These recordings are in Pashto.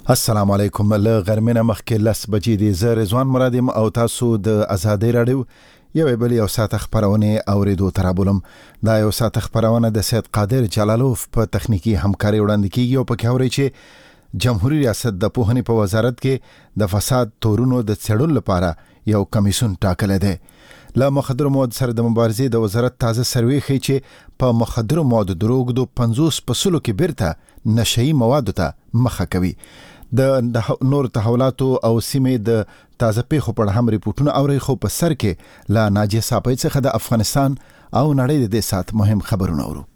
السلام علیکم. له غرمې نه مخکې 10 بجې دي. زه رضوان مرادیم او تاسو د آزادۍ راډیو یو بل یو ساعت خبرونه اوریدو ترابولم. دا یو ساعت خبرونه د سید قادر جلالوف په تخنیکی همکاري وړاندې کیږي او په کې اوري چې جمهوریت ریاست د پوهنې په وزارت کې د فساد تورونو د څېړلو لپاره یو کمیسیون ټاکل دی. له مخدر مواد سره د مبارزې د وزارت تازه سروې ښیي چې په مخدر مواد دروغ د 50% کې بیرته نشئی مواد ته مخه کوي. د نور تحولاتو او سیمې د تازه پیښو په اړه هم ریپورتونه اوري، خو په سر کې لا ناجیه صاحب څخه د افغانستان او نړۍ د سات مهم خبرونه اورو.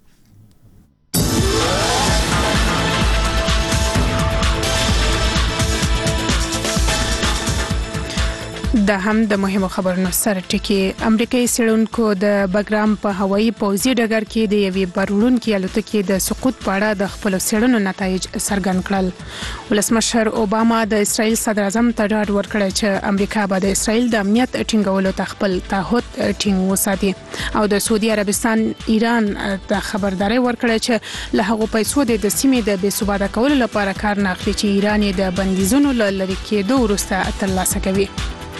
دا هم د مهمو خبرونو سره ټکی. امریکایي څېړونکو د بګرام په هوایي پوځي ډګر کې د یوې بارولونکې الوتکې د سقوط په اړه د خپلو څېړنو نتایج څرګند کړل. ولسمشر اوباما د اسرائیل صدر اعظم ته ډاډ ورکړی چې امریکا به د اسرائیل د امنیت ټینګولو ته خپل تعهد ټینګ وساتي او د سعودي عربستان ایران ته خبرداري ورکړی چې له هغو پیسو د سیمې د بې ثباته کولو لپاره کار نه اخلي چې ایران یې د بندیزونو له لرې کېدو وروسته ترلاسه کوي.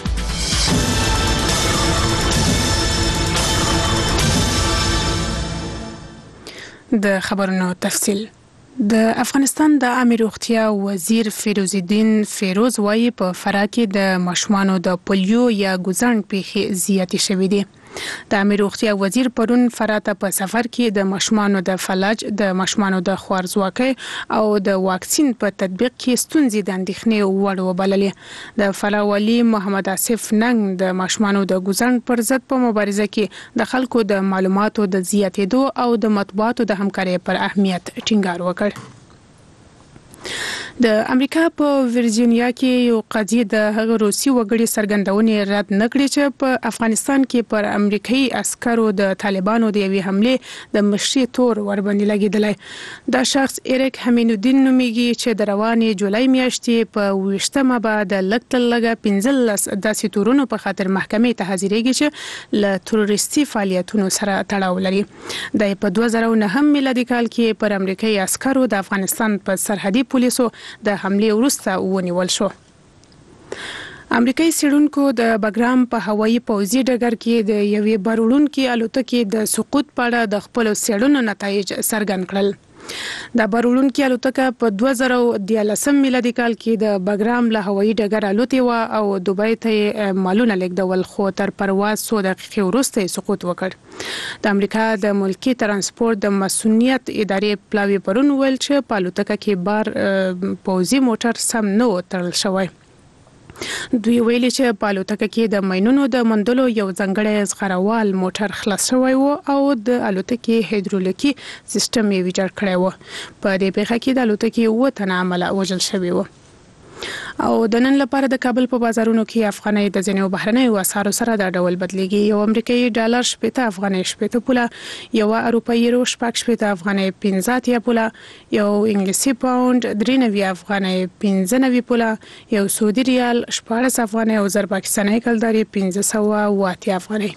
د خبرونو تفصیل. د افغانستان د عامه روغتیا وزیر فیروز الدین فیروز وايي په فراه کې د ماشومانو د پولیو یا ګوزڼ پیښې زیاتې شوې دي. د عامه روغتیا وزیر پرون فراه ته په سفر کې د ماشومانو د فلج، د ماشومانو د خوارځواکۍ او د واکسین په تطبیق کې ستونزې د اندېښنې وړ وبللې. د فراه والي محمد آصف ننګ د ماشومانو د ګوزڼ پر ضد په مبارزه کې د خلکو د معلوماتو د زیاتېدو او د مطبوعاتو د همکارۍ پر اهمیت ټینګار وکړ. د امریکا په ورجینیا کې یو قاضي د هغه روسي وګړي څرګندونې رد نکړي چې په افغانستان کې پر امریکایي عسکرو د طالبانو د یوې حمله د مشري تور ور باندې لګیدلی. دا شخص ایریک همینودین نومیږي چې د روانې جولای میاشتې په 20مه به د لګ 15 داسې تورونو په خاطر محکمې ته حاضرېږي چې له تروریستي فعالیتونو سره تړاو لري. د 2009 میلادي کال کې پر امریکایي عسکرو د افغانستان په سرحدي پولیسو د حمله وروسته ونیول شو. امریکایي څېړونکو د بګرام په هوایي پوځي ډګر کې د یوې بارولونکې الوتکې د سقوط په اړه د خپلو څېړنو نتایج څرګند کړل. د بارولونکې الوتکه په 2013 میلادي کال کې د بګرام له هوایي ډګر الوتې وه او دوبۍ ته مالونه لیږدول، خو تر پرواز 100 دقیقې وروسته سقوط وکړ. د امریکا د ملکي ترانسپورت د مسؤلیت ادارې پلاوي پرون ویل چې په الوتکه کې بار پوځي موټر سم نه و تړل شوی. دوی ویلي چې په الوتکه کې د ماینونو د موندلو یو ځانګړی زغروال موټر خلاص شوی و او د الوتکې هایدرولیکي سیستم یې ویجاړ کړی و. په دې پیښه کې د الوتکې 9 تنه عمله وژل شوي و. او د نن لپاره د کابل په بازارونو کې افغانۍ د ځینو بهرنیو اسعارو سره د ډول بدلیږي. یو امریکایي ډالر 80 افغانۍ 80 پوله، یو اروپایي یورو 80 افغانۍ 15 پوله، یو انګلیسي پاوند 93 افغانۍ 15 پوله، یو سعودي ریال 14 افغانۍ او زر پاکستاني کلداري 508 افغانۍ.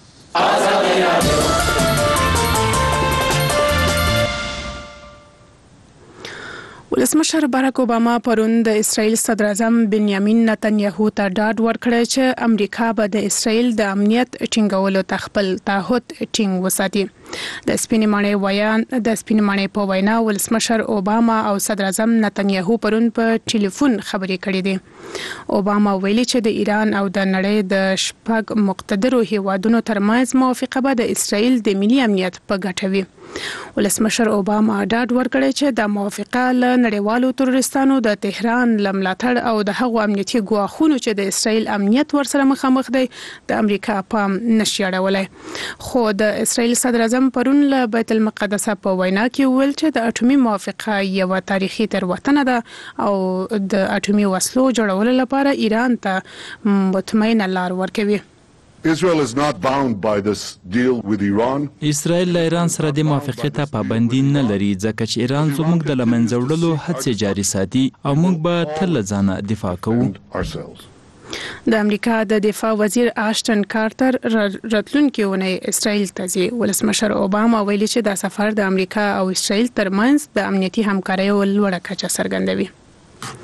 ولسمشر باراک اوباما پرون د اسرائیل صدر اعظم بنیامین نتنیاهو ته ډاډ ورکړی چې امریکا به د اسرائیل د امنیت ټینګولو ته خپل تعهد ټینګ وساتي. د سپینې ماڼۍ په وینا ولسمشر اوباما او صدر اعظم نتنیاهو پرون په ټلیفون خبرې کړې دي. اوباما ویلي چې د ایران او د نړۍ د شپږ مقتدرو هیوادونو ترمنځ موافقه به د اسرائیل د ملي امنیت په ګټه وي. ولسمشر اوباما ډاډ ورکړی چې د موافقه له نړیوالو تروریستانو د تهران له ملاتړ او د هغو امنیتي ګواښونو چې د اسرائیل امنیت ورسره مخامخ دی د امریکا پام نشي اړولی. خو د اسرائیل صدر اعظم پرون له بیت المقدس په وینا کې ویل چې د اټومي موافقه یو تاریخي تېروتنه ده او د اټومي وسلو جوړولو لپاره ایران ته مطمئنه لار ورکوي. Israel is not bound by this deal with Iran. اسرائیل له ایران سره د موافقې ته پابندي نه لري ځکه چې ایران زموږ د لمنځه وړلو هڅې جاري ساتي او موږ به تل له ځانه دفاع کوو. د امریکا د دفاع وزیر آشټن کارتر راتلونکي اونۍ اسرائیل ته ځي. ولسمشر اوباما ویلي چې دا سفر د امریکا او اسرائیل ترمنځ د امنیتي همکارۍ لوړه کچه څرګندوي.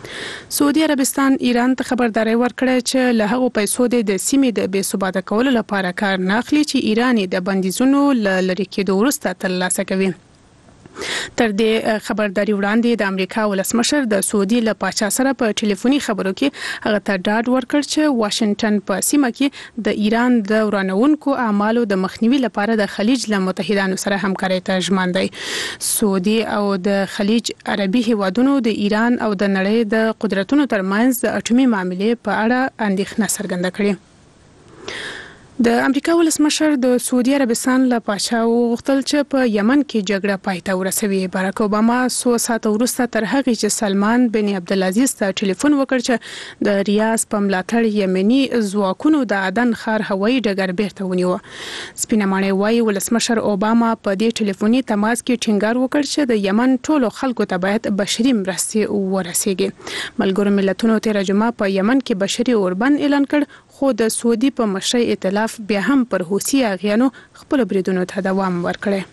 سعودي عربستان ایران ته خبرداري ورکړه چې له هغو پیسو د سیمې د بې ثباته کولو لپاره کار نه اخلي چې ایران د بندیزونو لری کېدو وروسته ترلاسه کوي. تر دې خبرداري وړاندې د امریکا ولسمشر د سعودي له پاچا سره په ټلیفوني خبرو کې هغه ته ډاډ ورکړ چې واشنگټن په سیمه کې د ایران د ورانونکو اعمالو د مخنیوي لپاره د خلیج له متحدانو سره همکاري ته ژمن دی. سعودي او د خلیج عربي هیوادونو د ایران او د نړۍ د قدرتونو ترمنځ د اټومي معاملې په اړه اندېښنه څرګنده کړې. د امریکا ولسمشر د سعودي عربستان له پاچا وغوښتل چې په یمن کې جګړه پای ته ورسوي. باراک اوباما 100 ساعته وروسته تر هغې چې سلمان بن عبدالعزیز ته ټلیفون وکړ چې د ریاض په ملاتړ یمني ځواکونو د عدن ښار هوایي ډګر بیرته ونیو. سپینه ماڼۍ وایي ولسمشر اوباما په دې ټلیفوني تماس کې ټینګار وکړ چې د یمن ټولو خلکو ته باید بشري مرستې ورسیږي. ملګرو ملتونو تېره جمعه په یمن کې بشري اوربند اعلان کړ، خو د سعودي په مشرۍ ائتلاف بیا هم پر حوثي اغیانو خپل بریدونو ته دوام ورکړي.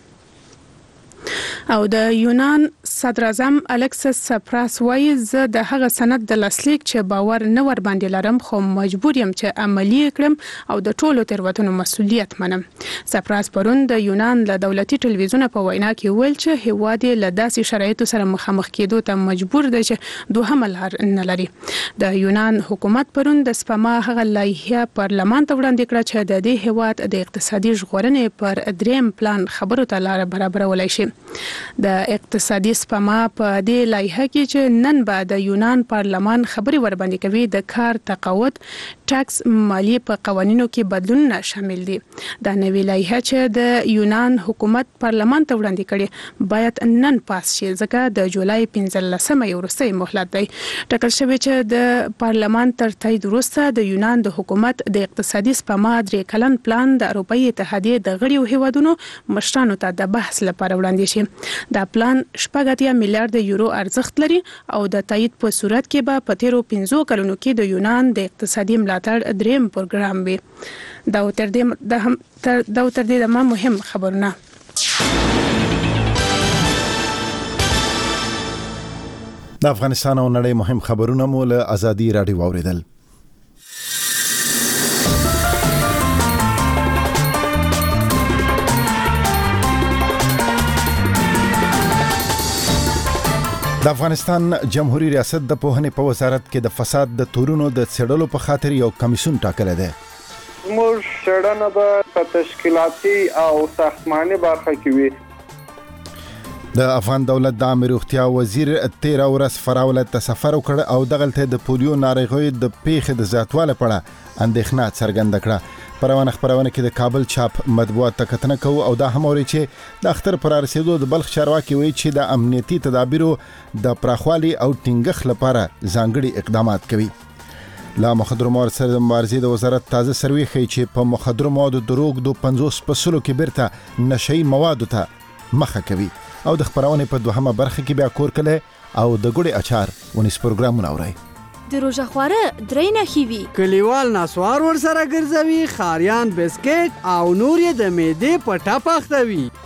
او د یونان صدر اعظم الکسس سپراس وایي زه د هغه سند د لاسلیک چې باور نه ور باندې لرم، خو مجبور یم چې عملی کړم او د ټولو تیروتنو مسؤلیت منم. سپراس پرون د یونان له دولتي ټلویزیون په وینا کې ویل چې هیواد له داسې شرایطو سره مخامخ کېدو ته مجبور دی چې دوهمه لار نه لري. د یونان حکومت پرون د سپما هغه لایحه پارلمان ته وړاندې کړه چې د دې هیواد د اقتصادي ژغورنې پر دریم پلان خبرو ته لار برابرولای شي. د اقتصادي سپما په دې لایحه کې چې نن به د یونان پارلمان خبري ور باندې کوي د کار تقاعد، ټاکس، مالیې په قوانینو کې بدلونونه شامل دي. دا نوې لایحه چې د یونان حکومت پارلمان ته وړاندې کړي باید نن پاس شي، ځکه د جولای 15 وروستی مهلت دی. ټاکل شوی چې د پارلمان تر تایید وروسته د یونان د حکومت د اقتصادي سپما 3 کلن پلان د اروپאי اتحادیې د غړیو هیوادونو مشرانو ته د بحث لپاره وړاندې شي. دا پلان 8 میلیارډ یورو ارزښت لري او د تایید په صورت کې به په تیرو 15 کلونو کې د یونان د اقتصادي ملاتړ دریم پروګرام وي. دا تر دې د مهم خبرونه. د افغانستان او نړۍ مهم خبرونه مو له ازادي رادیو اوریدل. د افغانستان جمهوریت ریاست د پوهنې په وزارت کې د فساد د تورونو د څېړلو په خاطر یو کمیسیون ټاکلی دی. زموږ څېړنه به په تشکیلاتي او ساختماني برخه کې وي. د افغان دولت د عامه روغتیا وزیر 13 ورځ فراوله ته سفر وکړ او دغلته د پولیو ناروغۍ د پیښې د زیاتوالی په اړه اندېښنه څرګنده کړه. خبرونه کې د کابل چاپ مطبوعات ته کتنه کوو او دا هم اوري چې د اختر پر رسیدو د بلخ چارواکي وایي چې د امنیتي تدابیرو د پراخوالي او ټینګښت لپاره ځانګړي اقدامات کوي. لا مخدر مواد سره د مبارزې د وزارت تازه سروې ښیي چې په مخدر موادو د روږدو 50 فصلو کې بیرته نشئی موادو ته مخه کوي. او د خبرونه په دوهمه برخه کې بیا کور کله او د ګوړې اچار ونیس پروګرامونه اوري. د روژه خواره درې نښې وي. کلیوال نسوار ورسره ګرځوي، خاریان بسکټ او نور یې د معدې په ټپ اخته وي.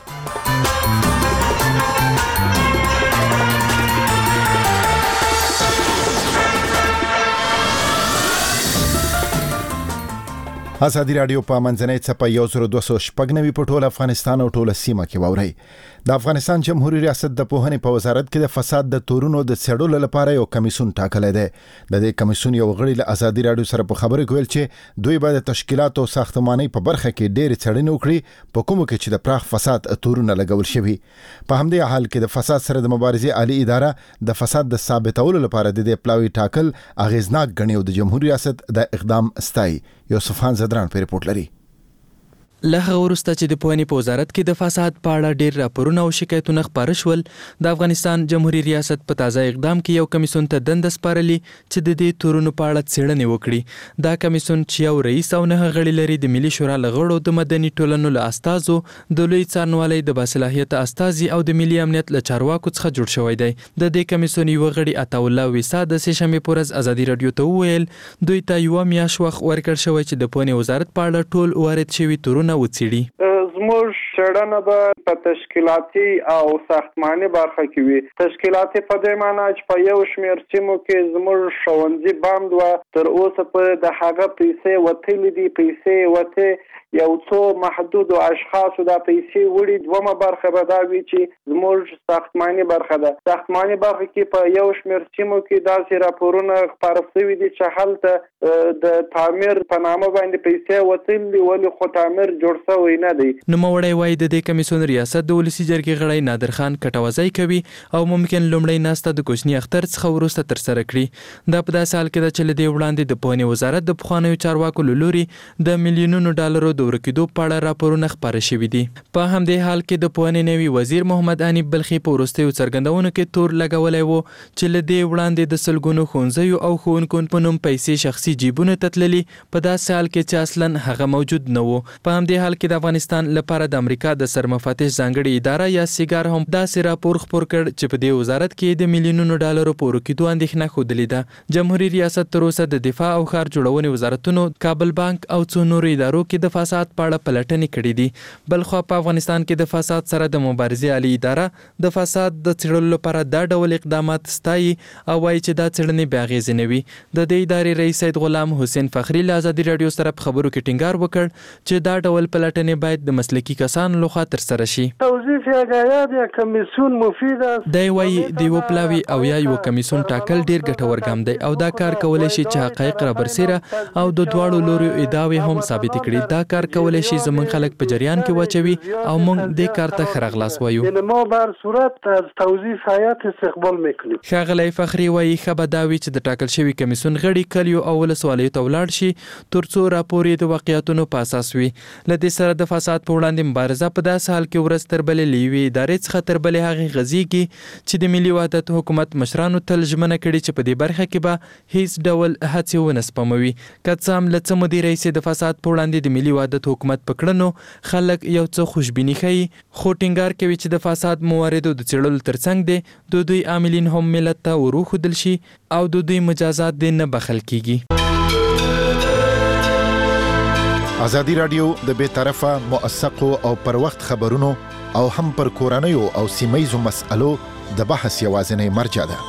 ازادي رادیو په منځنۍ څپه 1296 په ټول افغانستان او ټول سیمه کې واوري. د افغانستان جمهوریت ریاست د پوهنې په وزارت کې د فساد د تورونو د څېړلو لپاره یو کمیسیون ټاکلی دی. د دې کمیسیون یو غړي له ازادي رادیو سره په خبرو کې ویل چې دوی به د تشکیلات او ساختماني په برخه کې ډېر څېړنې وکړي په کومو کې چې د پراخ فساد تورونه لګول شوي. په همدې حال کې د فساد سره د مبارزې عالی اداره د فساد د ثابتولو لپاره د دې پلاوی ټاکل اغیزناک ګڼي او د جمهوریت ریاست د اقدام ستایي. یوسفان زدران په ریپورت لري. لهغه وروسته چې د پوهنې په وزارت کې د فساد په اړه ډېر راپورونه او شکایتونه خپاره شول، د افغانستان جمهوریت ریاست په تازه اقدام کې یو کمیسیون ته دنده سپارلې چې د دې تورونو په اړه څېړنې وکړي. دا کمیسیون چې یو رئیس او 9 غړي لري د ملي شورا له غړو، د مدني ټولنو له استازو، د لوی څارنوالۍ د باصلاحیت استازي او د ملي امنیت له چارواکو څخه جوړ شوی دی. د دې کمیسیون یو غړي عطاالله ویسا د سه‌شنبې په ورځ ازادي رادیو ته وویل دوی ته یو میاشت وخت ورکړل شوی چې د پوهنې وزارت په اړه ټول وارد شوي تورونه وڅېړي. زموږ څېړنه به په تشکیلاتي او ساختماني برخه کې وي. تشکیلاتي په دې معنی چې په یو شمېر سیمو کې زموږ ښوونځي بند و، تر اوسه په د هغه پیسې وتلې دي، پیسې وتې یو څو محدودو اشخاصو دا پیسې وړي. دومه برخه به دا وي چې زموږ ساختماني برخه ده. ساختماني برخه کې په یو شمېر سیمو کې داسې راپورونه خپاره شوي دي چې هلته د تعمیر په نامه باندې پیسې وتلي دي، ولې خو تعمیر جوړ شوی نه دی. نوموړی وایي د دې کمیسیون ریاست د ولسي جرګې غړی نادر خان کټوازی کوي او ممکن لومړی ناسته د کوچني اختر څخه وروسته ترسره کړي. دا په داسې حال کې ده چې له دې وړاندې د پوهنې وزارت د پخوانیو چارواکو له لوري د میلیونونو ډالرو د ورکېدو په اړه راپورونه خپاره شوي دي. په همدې حال کې د پوهنې نوي وزیر محمد حنیف بلخي په وروستیو څرګندونو کې تور لګولی و چې له دې وړاندې د سلګونو ښوونځیو او ښوونکو په نوم پیسې شخصي جیبونو ته تللي، په داسې حال کې چې اصلا هغه موجود نه و. په همدې حال کې د افغانستان لپاره د امریکا د سرمفتش ځانګړې اداره یا سیګار هم داسې راپور خپور کړ چې په دې وزارت کې د میلیونونو ډالرو په ورکېدو اندېښنه ښودلې ده. جمهوریت ریاست تر اوسه د دفاع او ښار جوړونې وزارتونو، کابل بانک او څو نورو ادارو کې د فساد په اړه پلټنې کړې دي. بلخوا په افغانستان کې د فساد سره د مبارزې عالي اداره د فساد د څېړلو لپاره دا ډول اقدامات ستایي او وایي چې دا څېړنې بې اغېزې نه وي. د دې ادارې رئیس سید غلام حسین فخري له ازادي راډیو سره په خبرو کې ټینګار وکړ چې دا ډول پلټنې باید د مسلکي کسانو لخوا ترسره شي. دی وایي د یوه پلاوي او یا یوه کمیسیون ټاکل ډېر ګټور ګام دی او دا کار کولی شي چې حقایق رابرسېره او د دواړو لوریو ادعاوې هم ثابتې کړي. دا کار کولی شي زموږ خلک په جریان کې واچوي او موږ دې کار ته ښه راغلاست وایو. ښاغلی فخري وایي ښه به دا وي چې د ټاکل شوي کمیسیون غړي کلیو او ولسوالیو ته ولاړ شي تر څو راپور یې د واقعیتونو په اساس وي. له دې سره د فساد په وړاندې مبارزه په داسې حال کې ورځ تر بلې له یوې ادارې څخه تر بلې هغې غځېږي چې د ملي وحدت حکومت مشرانو تل ژمنه کړې چې په دې برخه کې به هیڅ ډول هڅې ونه سپموي. که څه هم له څه مودې راهیسې د فساد په وړاندې د ملي وحدت حکومت په کړنو خلک یو څه خوشبیني ښیي، خو ټینګار کوي چې د فساد مواردو د څېړلو ترڅنګ دی د دوی عاملین هم ملت ته وروښودل شي او د دوی مجازات دې نه بخښل کیږي. ازادي راډیو د بې طرفه، موثقو او پر وخت خبرونو او هم پر کورنیو او سیمه‌ییزو مسألو د بحث یوازینی مرجع ده.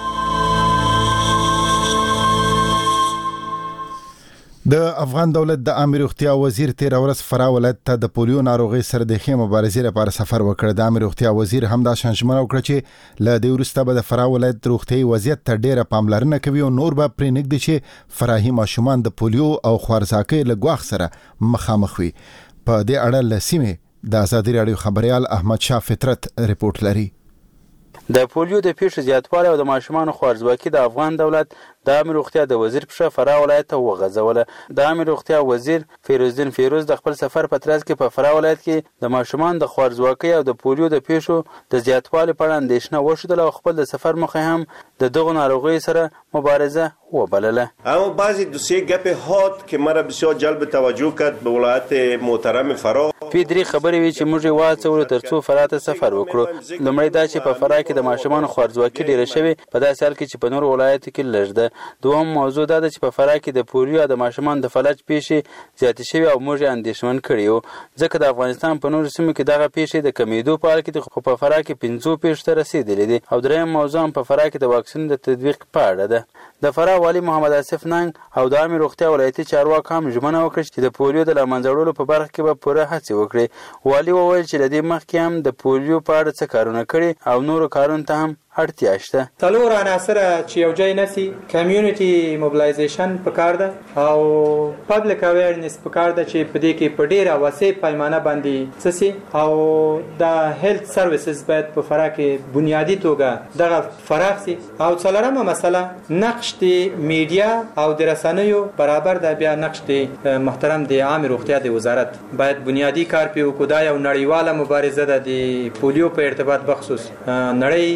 د افغان دولت د عامه روغتیا وزیر تیر ورځ فراه ولایت ته د پولیو ناروغۍ سره د ښې مبارزې لپاره سفر وکړ. د عامه روغتیا وزیر همدا ژمنه وکړه چې له دې وروسته به د فراه ولایت روغتیایي وضعیت ته ډېره پاملرنه کوي او نور به پرې نږدې چې فراهي ماشومان د پولیو او خوارځاکۍ له ګواښ سره مخامخ وي. په دې اړه له سیمې د ازادي راډیو خبریال احمد شاه فطرت رپورټ لري. د پولیو د پیښو زیاتوالی او د ماشومانو خوارځواکي د افغان دولت د عامه روغتیا د وزیر په فراه ولایت ته وغځوله. د عامه روغتیا وزیر فیروزدین فیروز د خپل سفر په ترڅ کې په فراه ولایت کې د ماشومان د خوارځواکۍ او د پولیو د پیښو د زیاتوالي په اړه اندېښنه وښودله او خپل د سفر موخه هم د دغو ناروغیو سره مبارزه وبلله. اما بعضی دوسیه گپ هات که مرا بسیار جلب توجه کرد به ولایت محترم فراه. په درې خبرې وی چې موږ واڅولو ترڅو فراه ته سفر وکړو. لومړی دا چې په فراه کې د ماشومان خوارځواکي ډیره شوې، په داسې حال کې چې په نور ولایتو کې لږ ده. دوهم موضوع دا ده چې په فراه کې د پولیو د ماشومان د فلج پیښې زیاتې شوې او موږ یې اندېښمن کړي یو، ځکه د افغانستان په نورو سیمو کې دغه پیښې د کمیدو په حال کې دي، خو په فراه کې 50 پیښو ته رسېدلې دي. او دریم موضوع هم په فراه کې د واکسین د تطبیق په اړه ده. د فراه والي محمد آصف ننګ او د عامه روغتیا ولایتي چارواکو هم ژمنه وکړه چې د پولیو د له منځه وړلو په برخه کې به پوره هڅې وکړي. والي وویل چې له دې مخکې هم د پولیو په اړه څه کارونه کړي او نورو کارونو ته هم اړتیا شته. څلور عناصر چې یو ځای نسی، کمیونټي موبلایزیشن پکار ده او پبلک اویرنس پکار ده چې په دې کې په ډیره وسیع پیمانه باندې سسي او د هیلث سرویسز باید په فراه کې بنیادی توګه دغه فراخ سي. او څلورمه مسله نقش د میډیا او د رسنیو برابر ده. بیا نقش د محترم د عامه روغتیا د وزارت باید بنیادی کار په وکړي. یو نړیواله مبارزه ده د پولیو په ارتباط بخصوص. نړۍ باید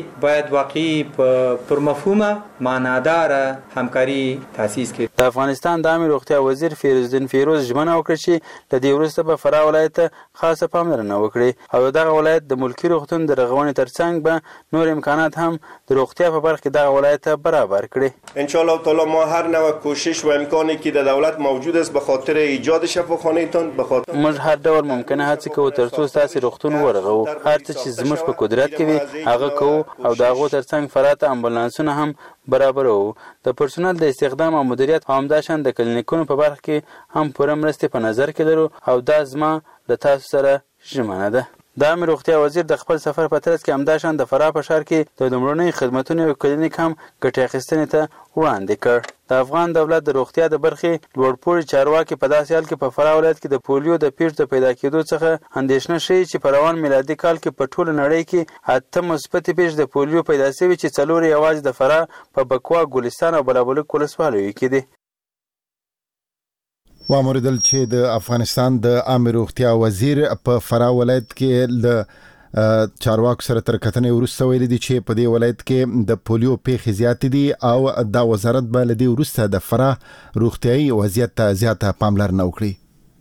باید واقعي پر مفهومه معناداره همکاري تاسیس کړي. د افغانستان د عامه روغتیا وزیر فیروزدین فیروز ژمنه وکړه چې د دې وروسته په فراه ولایت خاصه پاملرنه وکړي او دغه ولایت د ملکی روغتون د رغونې ترڅنګ به نور امکانات هم د روغتیا په برخه کې دغه ولایت برابر کړي. ان شاء الله تعالی ما هر نوع کوشش و امکانی که در دولت موجود است به خاطر ایجاد شفاخانه تان به خاطر موږ هر ډول ممکنه هڅه کوو ترڅو ستاسو روغتون ورغو. هر څه چې زموږ په قدرت کې وي هغه کوو او د هغو ترڅنګ فراه ته امبولانسونه هم برابرو. د پرسونل د استخدام او مدیریت همداشان د کلینیکونو په برخه کې هم پوره مرستې په نظر کې لرو او دا زما د تاسو سره ژمنه ده. د عامه روغتیا وزیر د خپل سفر په ترڅ کې همداشان د فراه په ښار کې د لومړنیو خدمتونو یو کلینیک هم ګټې اخیستنې ته وړاندې کړ. د افغان دولت د روغتیا د برخې لوړپوړي چارواکي په داسې حال کې په فراه ولایت کې د پولیو د پیښو د پیدا کېدو څخه اندېښنه ښیي چې په روان میلادي کال کې په ټوله نړۍ کې 8 مثبتې پیښې د پولیو پیدا شوي چې 4 یوازې د فراه په بکوا، ګلستان او بلابلک ولسوالیو کې دي. واوریدل چې د افغانستان د عامه روغتیا وزیر په فراه ولایت کې د چارواکو سره تر کتنې وروسته ویلي دي چې په دې ولایت کې د پولیو پیښې زیاتې دي او دا وزارت به له دې وروسته د فراه روغتیایي وضعیت ته زیاته پاملرنه وکړي.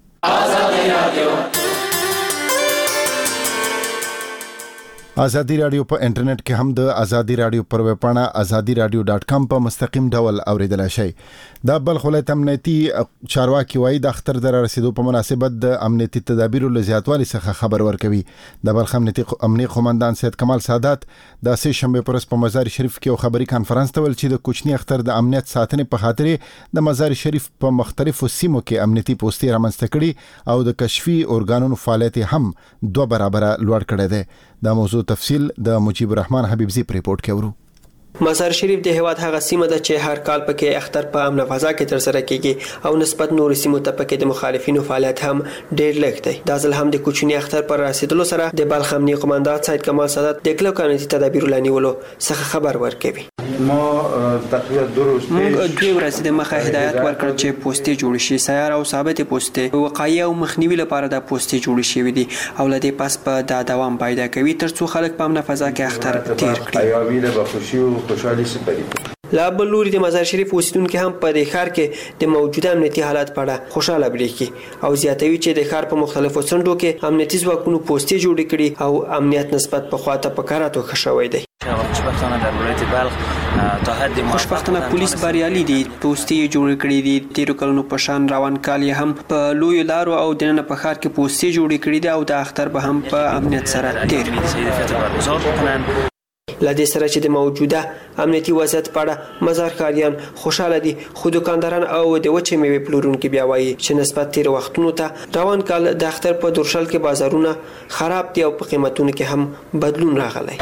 ازادي رادیو په انټرنیټ کې هم د ازادي رادیو پر ویب پاڼه azadiradio.com په مستقیم ډول اوریدلای شئ. د بلخ ولایت امنیتي چارواکي وايي د اختر در رسیدو په مناسبت د امنیتي تدابیرو له زیاتوالي څخه خبر ورکوي. د بلخ امنیتي قومندان سید کمال سادات د سه شنبه پر ورځ په مزار شریف کې یو خبري کانفرنس ته ویل چې د کوچني اختر د امنیت ساتنې په خاطر د مزار شریف په مختلفو سیمو کې امنیتي پوسټې رامنځته کړي او د کشفي اورګانونو فعالیت هم 2 برابر لوړ کړی دی. دا موضوع تفصیل د مجيب الرحمن حبیبزی په ریپورت کې ورو. مزار شریف د هیواد هغه سیمه ده چې هر کال پکې اختر په امن فضا کې تر سره کیږي او نسبت نور سیمو ته پکې د مخالفینو فعالیت هم ډېر لږ دی. دا ځل هم د کوچني اختر پر رسیدلو سره د بلخ امنیتي قومندان سید کمال سادات د کلو قانوني تدابیر لنیولو څخه خبر ورکوي. ما تقریبا 2 روز موږ 2 ورځې د مخه هدایت ورکړ چې پوسټې جوړ شي، سیار او ثابت پوسټې وقایع او مخنیوي لپاره د پوسټې جوړ شي دي او لدې پس په دا دوام پیدا کوي ترڅو خلک په امن فضا کې اختر تیر کړي. ایامي د خوشي او خوشحالي سپری. لا بل لوري د مزار شریف اوسیدونکو هم په د ښار کې د موجوده امنیتي حالات په اړه خوشاله بریږي او زیاتوي چې د ښار په مختلفو څنډو کې امنیتي ځواکونو پوسټې جوړې کړي او امنیت نسبت په خواته په کاراتو خښوي دي. خوشبختانه در ولایت بلخ تا حد خوشبختانه پولیس بریالي دي، پوسټې جوړې کړې دي. تیرو کلونو په شان روان کال هم په لوی لارو او دننه په ښار کې پوسټې جوړې کړې دي او د اختر به هم په امنیت سره تیر. لدې سره چې د موجوده امنیتي وضعیت په اړه مزار ښاریان خوشاله دي، خو دکانداران او د وچې میوې پلورونکي بیا وایي چې نسبت تیر وختونو ته روان کال د اختر په دورشل کې بازارونه خراب دي او په قیمتونو کې هم بدلون راغلی.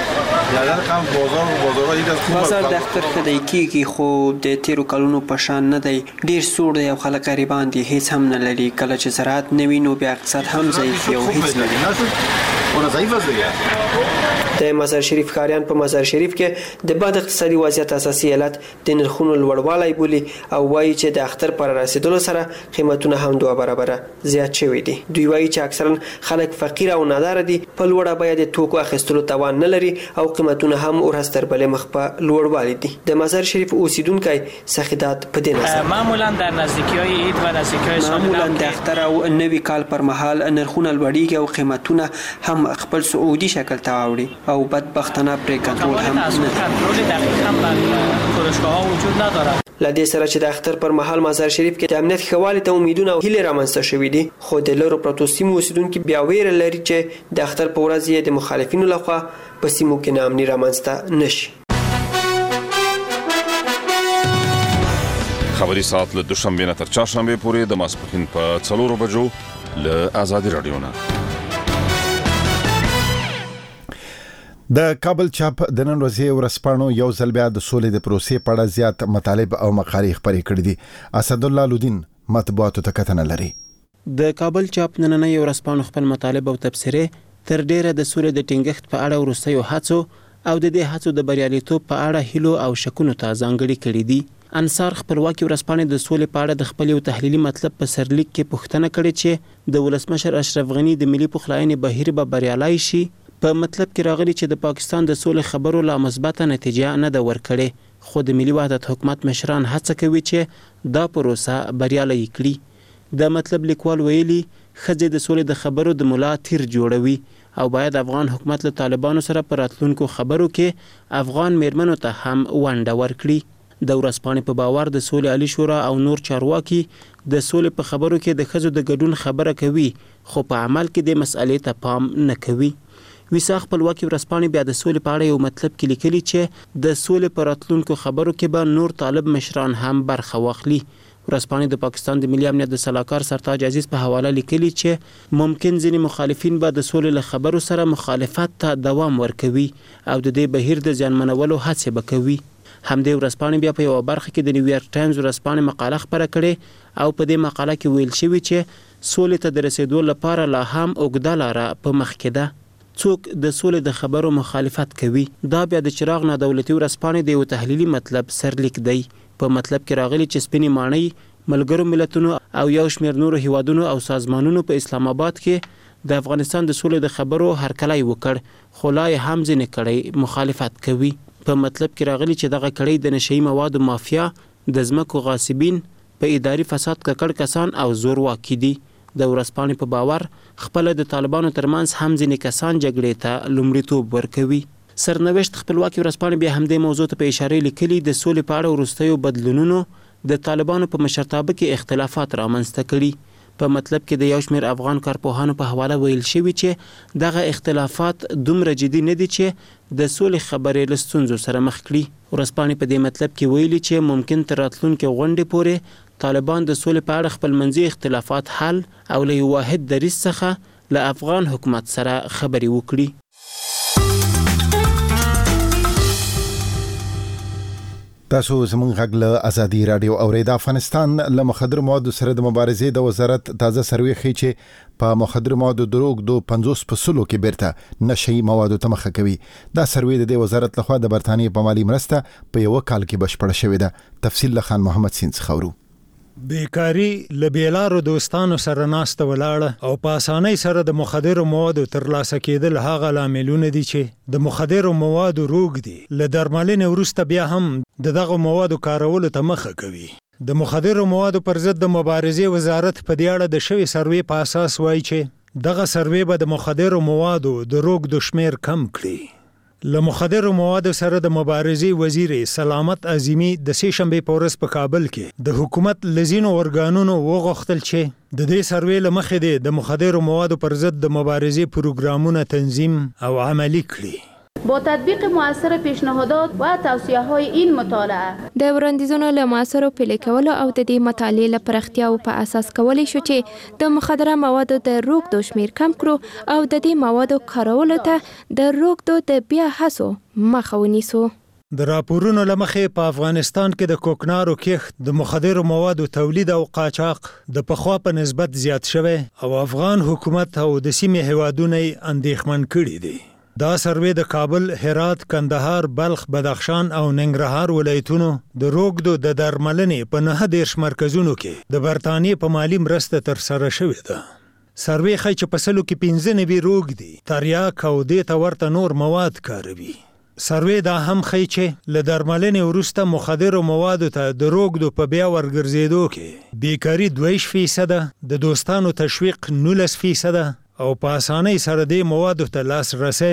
بازار د اختر خدای کیږي خو د تیرو کلونو په شان نه دی، ډیر سوړ دی او خلک غریبان دي، هیڅ هم نه لري. کله چې زراعت نه وي نو بیا اقتصاد هم ضعیف او هیڅ نه لري. د مزار شریف ښاریان په مزار شریف کې د بد اقتصادي وضعیت اساسي علت د نرخونو لوړوالی بولي او وایي چې د اختر پر رسیدلو سره قیمتونه هم 2 برابر زیات شوي دي. دوی وایي چې اکثرا خلک فقیر او نادار دي، په لوړه بیه د توکو اخیستلو توان نه لري او قیمتونه هم ورځ تر بلې مخ په لوړوالی دي. د مزار شریف اوسیدونکي سخیدات په دې نظر معمولا در نزدیکی‌های عید و نزدیکی‌های معمولا د اختر او نوي کال پر مهال نرخونه لوړیږي او قیمتونه هم خپل سعودي شکل ته واوړي او بدبختانه پرې کنټرول هم کنټرول دقیق هم بر فروشگاه‌ها وجود ندارد. لدې سره چې د اختر پر مهال مزار شریف کې د امنیت ښه ته امیدونه او هیلې رامنځته شوې دي، خو د لرو پرتو سیمو اوسیدونکي بیا ویره لري چې د اختر په ورځ یې د مخالفینو لخوا په سیمو کې ناامني رامنځته نشي. خبري ساعت له دوشنبه نه تر چهارشنبه پورې د ماسپښین په 4 بجو له آزادي رادیو نه. د کابل چاپ د نن ورځې ورځپاڼو یو ځل بیا د سولې د پروسې په اړه زیات مطالب او مقالې خپرې کړې دي. اسد الله لودین مطبوعاتو ته کتنه لري. د کابل چاپ نننۍ ورځپاڼو خپل مطالب او تبصرې تر ډیره د سولې د ټینګښت په اړه وروستیو هڅو او د دې هڅو د بریالیتوب په اړه هیلو او شکونو ته ځانګړي کړي دي. انصار خپلواکي ورځپاڼې د سولې په اړه د خپل یو تحلیلي مطلب په سرلیک کې پوښتنه کړې چې د ولسمشر اشرف غنی د ملي پخلاینې بهیر به بریالي شي په مطلب کې راغلي چې د پاکستان د سولې خبرو لا مثبته نتیجه نه ده ورکړې، خو د ملي وحدت حکومت مشران هڅه کوي چې دا پروسه بریالی کړي. د مطلب لیکوال ویلي ښځې د سولې د خبرو د ملا تیر جوړوي او باید افغان حکومت له طالبانو سره په راتلونکو خبرو کې افغان میرمنو ته هم ونډه ورکړي. د ورځپاڼې په باور د سولې عالی شورا او نور چارواکي د سولې په خبرو کې د ښځو د ګډون خبره کوي، خو په عمل کې د مسئلې ته پام نه کوي. ویسا خپلواکي ورځپاڼې بیا د سولې په اړه یو مطلب کې لیکلي چې د سولې په راتلونکو خبرو کې به نور طالب مشران هم برخه واخلي. ورځپاڼې د پاکستان د ملي امنیت د سلاکار سرتاج عزیز په حواله لیکلي چې ممکن ځینې مخالفین به د سولې له خبرو سره مخالفت ته دوام ورکوي او د دې بهیر د زیانمنولو هڅې به کوي. همدې ورځپاڼې بیا په یوه برخه کې د نیویارک ټایمز ورځپاڼې مقاله خپره کړې او په دې مقاله کې ویل شوي چې سولې ته د رسیدو لپاره لا هم اوږده لاره په مخ کې ده. څوک د سولې د خبرو مخالفت کوي؟ دا بیا د چراغ نادولتي ورځپاڼې د یو تحلیلي مطلب سرلیک دی. په مطلب کې راغلي چې سپینې ماڼۍ ملګرو ملتونو او یو شمېر نورو هیوادونو او سازمانونو په اسلام آباد کې د افغانستان د سولې د خبرو هرکلی وکړ، خو لا یې هم ځینې کړۍ مخالفت کوي. په مطلب کې راغلي چې دغه کړۍ د نشهیي موادو مافیا، د ځمکو غاصبین، په اداري فساد ککړ کسان او زورواکي دي. د ورځپاڼې په باور خپله د طالبانو ترمنځ هم ځینې کسان جګړې ته لومړیتوب ورکوي. سرنوشت خپلواکي ورځپاڼې بیا همدې موضوع ته په اشاره لیکلي د سولې په اړه وروستیو بدلونونو د طالبانو په مشرتابه کې اختلافات رامنځته کړي. په مطلب کې د یو شمېر افغان کارپوهانو په حواله ویل شوي چې دغه اختلافات دومره جدي نه دي چې د سولې خبرې له ستونزو سره مخ کړي. ورځپاڼې په دې مطلب کې ویلي چې ممکن تر راتلونکې غونډې پورې طالبان د سولې په اړه خپلمنځي اختلافات حل او له یو واحد دریځ څخه له افغان حکومت سره خبرې وکړي. تاسو زموږ غږ له ازادي رادیو اورئ. د افغانستان له مخدر موادو سره د مبارزې د وزارت تازه سروې ښیي چې په مخدر موادو د روږدو 50% کې بیرته نشهیي موادو ته مخه کوي. دا سروې د دې وزارت لخوا د برتانیې په مالي مرسته په یو کال کې بشپړه شوې ده. تفصیل له خان محمد سین څخه اورو. بیکاری لبیلارو دوستانو سره ناسته ولاړه او په اسانۍ سره د مخدرو موادو ترلاسه کېدل هغه لاملونه دي چې د مخدرو موادو روږدي له درملنې وروسته بیا هم دغه موادو کارولو ته مخه کوي. د مخدرو موادو پر ضد د مبارزې وزارت په دې اړه د شوي سروې په اساس وایي چې دغه سروې به د مخدرو موادو د روږدو شمیر کم کړي. له مخدرو موادو سره د مبارزې وزیر سلامت عظیمی د سې شنبې په ورځ په کابل کې د حکومت لزینو ارګانونو وغوښتل چې د دې سروې له مخې د مخدرو موادو پر ضد د مبارزې پروګرامونه تنظیم او عملی کړي. با تطبیق مؤثر پیشنهادات و توصیه‌های این مطالعه د وړاندیزونو له مؤثرو پلي کولو او د دې مطالعې له پراختیاو په اساس کولی شو چې د مخدره موادو د روږدو شمیر کم کړو او د دې موادو کارولو ته د روږدو د بیا هڅو مخه ونیسو. د راپورونو له مخې په افغانستان کې د کوکنارو کښت د مخدرو موادو تولید او قاچاق د پخوا په نسبت زیات شوی او افغان حکومت او د سیمې هیوادونه اندېښمن کړي دي. دا سروې د کابل، هرات، کندهار، بلخ، بدخشان او ننګرهار ولایتونو د روږدو د درملنې په 9 مرکزونو کې د برتانیې په مالي مرسته ترسره شوې ده. سروې ښیي چې په سلو کې 15 روږدي، تریاک او دې ته ورته نور مواد کاروي. سروې دا هم ښیي چې له درملنې وروسته مخدرو موادو ته د روږدو په بیا ورګرځېدو کې بیکاري 2% د دوستانو تشویق 19% او په اسانۍ سره د موادو ته لاسرسی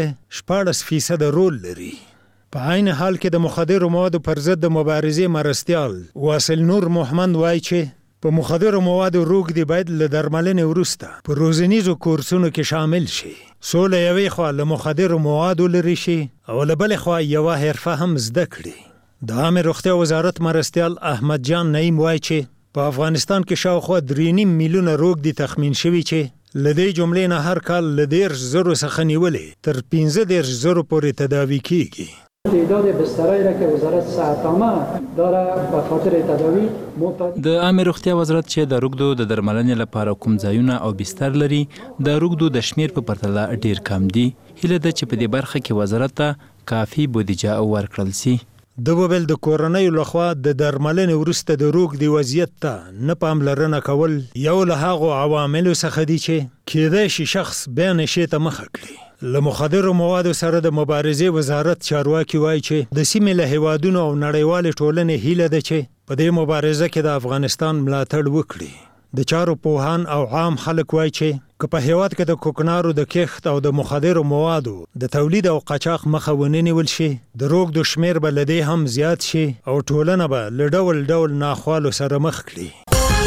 14% رول لري. په عین حال کې د مخدرو موادو پر ضد د مبارزې مرستیال واصل نور محمد وایي چې په مخدرو موادو روږدي باید له درملنې وروسته په روزنیزو کورسونو کې شامل شي. سوله یوې خوا له مخدرو موادو لرې شي او له بلې خوا یوه حرفه هم زده کړي. د عامې روغتیا وزارت مرستیال احمد جان نعیم وایي چې په افغانستان کې شاوخوا 3.5 میلیونه روږدي تخمین شوي چې لدې جملې نه هر کال له 10,000 څخه نیولې تر 15,000 پورې تداوی کیږي. تعداد بسترایی را که وزارت صحت عامه داره به خاطر تداوی د عامې روغتیا وزارت چې د روږدو د درملنې لپاره کوم ځایونه او بستر لري د روږدو د شمیر په پرتله ډیر کم دي. هیله ده چې په دې برخه کې وزارت ته کافي بودیجه ورکړل شي. د وبل د کورنۍ لخوا د درملنې وروسته د روغ دی وضعیت ته نه پاملرنه کول یو له هغو عواملو څخه دي چې کېدای شي شخص بیا نشې ته مخه کړي. له مخدرو موادو سره د مبارزې وزارت چارواکي وایي چې د سیمې له هیوادونو او نړیوالې ټولنې هیله ده چې په دې مبارزه کې د افغانستان ملاتړ وکړي. د چارو پوهان او عام خلک وایي چې که په هیواد کې د کوکنارو د کښت او د مخدرو موادو د تولید او قاچاق مخه ونه نیول شي، د روږدو شمیر به له دې هم زیات شي او ټولنه به له ډول ډول ناخوالو سره مخ کړي.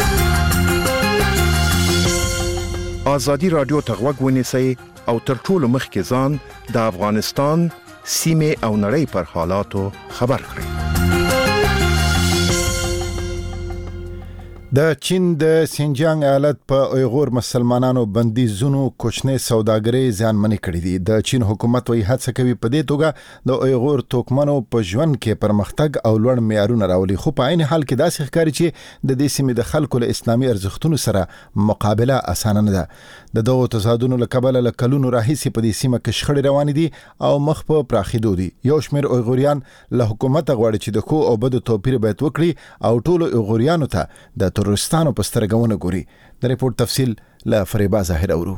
ازادي رادیو ته غوږ ونیسئ او تر ټولو مخکې ځان د افغانستان سیمې او نړۍ پر حالاتو خبر کړئ. د چین د سینجیانګ ایالت په اویغور مسلمانانو بندیزونو کوچنۍ سوداګرۍ زیانمنې کړې دي. د چین حکومت وایي هڅه کوي په دې توګه د اویغور توکمنو په ژوند کې پرمختګ او لوړ معیارونه راولي، خو په عین حال کې داسې ښکاري چې د دې سیمې د خلکو له اسلامي ارزښتونو سره مقابله اسانه نه ده. د دغو تضادونو له کبله له کلونو راهیسې په دې سیمه کې شخړې روانې دي او مخ په پراخېدو دي. یو شمېر اویغوریان له حکومته غواړي چې د ښو او بدو توپیر باید وکړي او ټولو اویغوریانو ته د تورستانو په سترګونه ګوري. د ریپورت تفصیل له فریبا ظاهر اورو.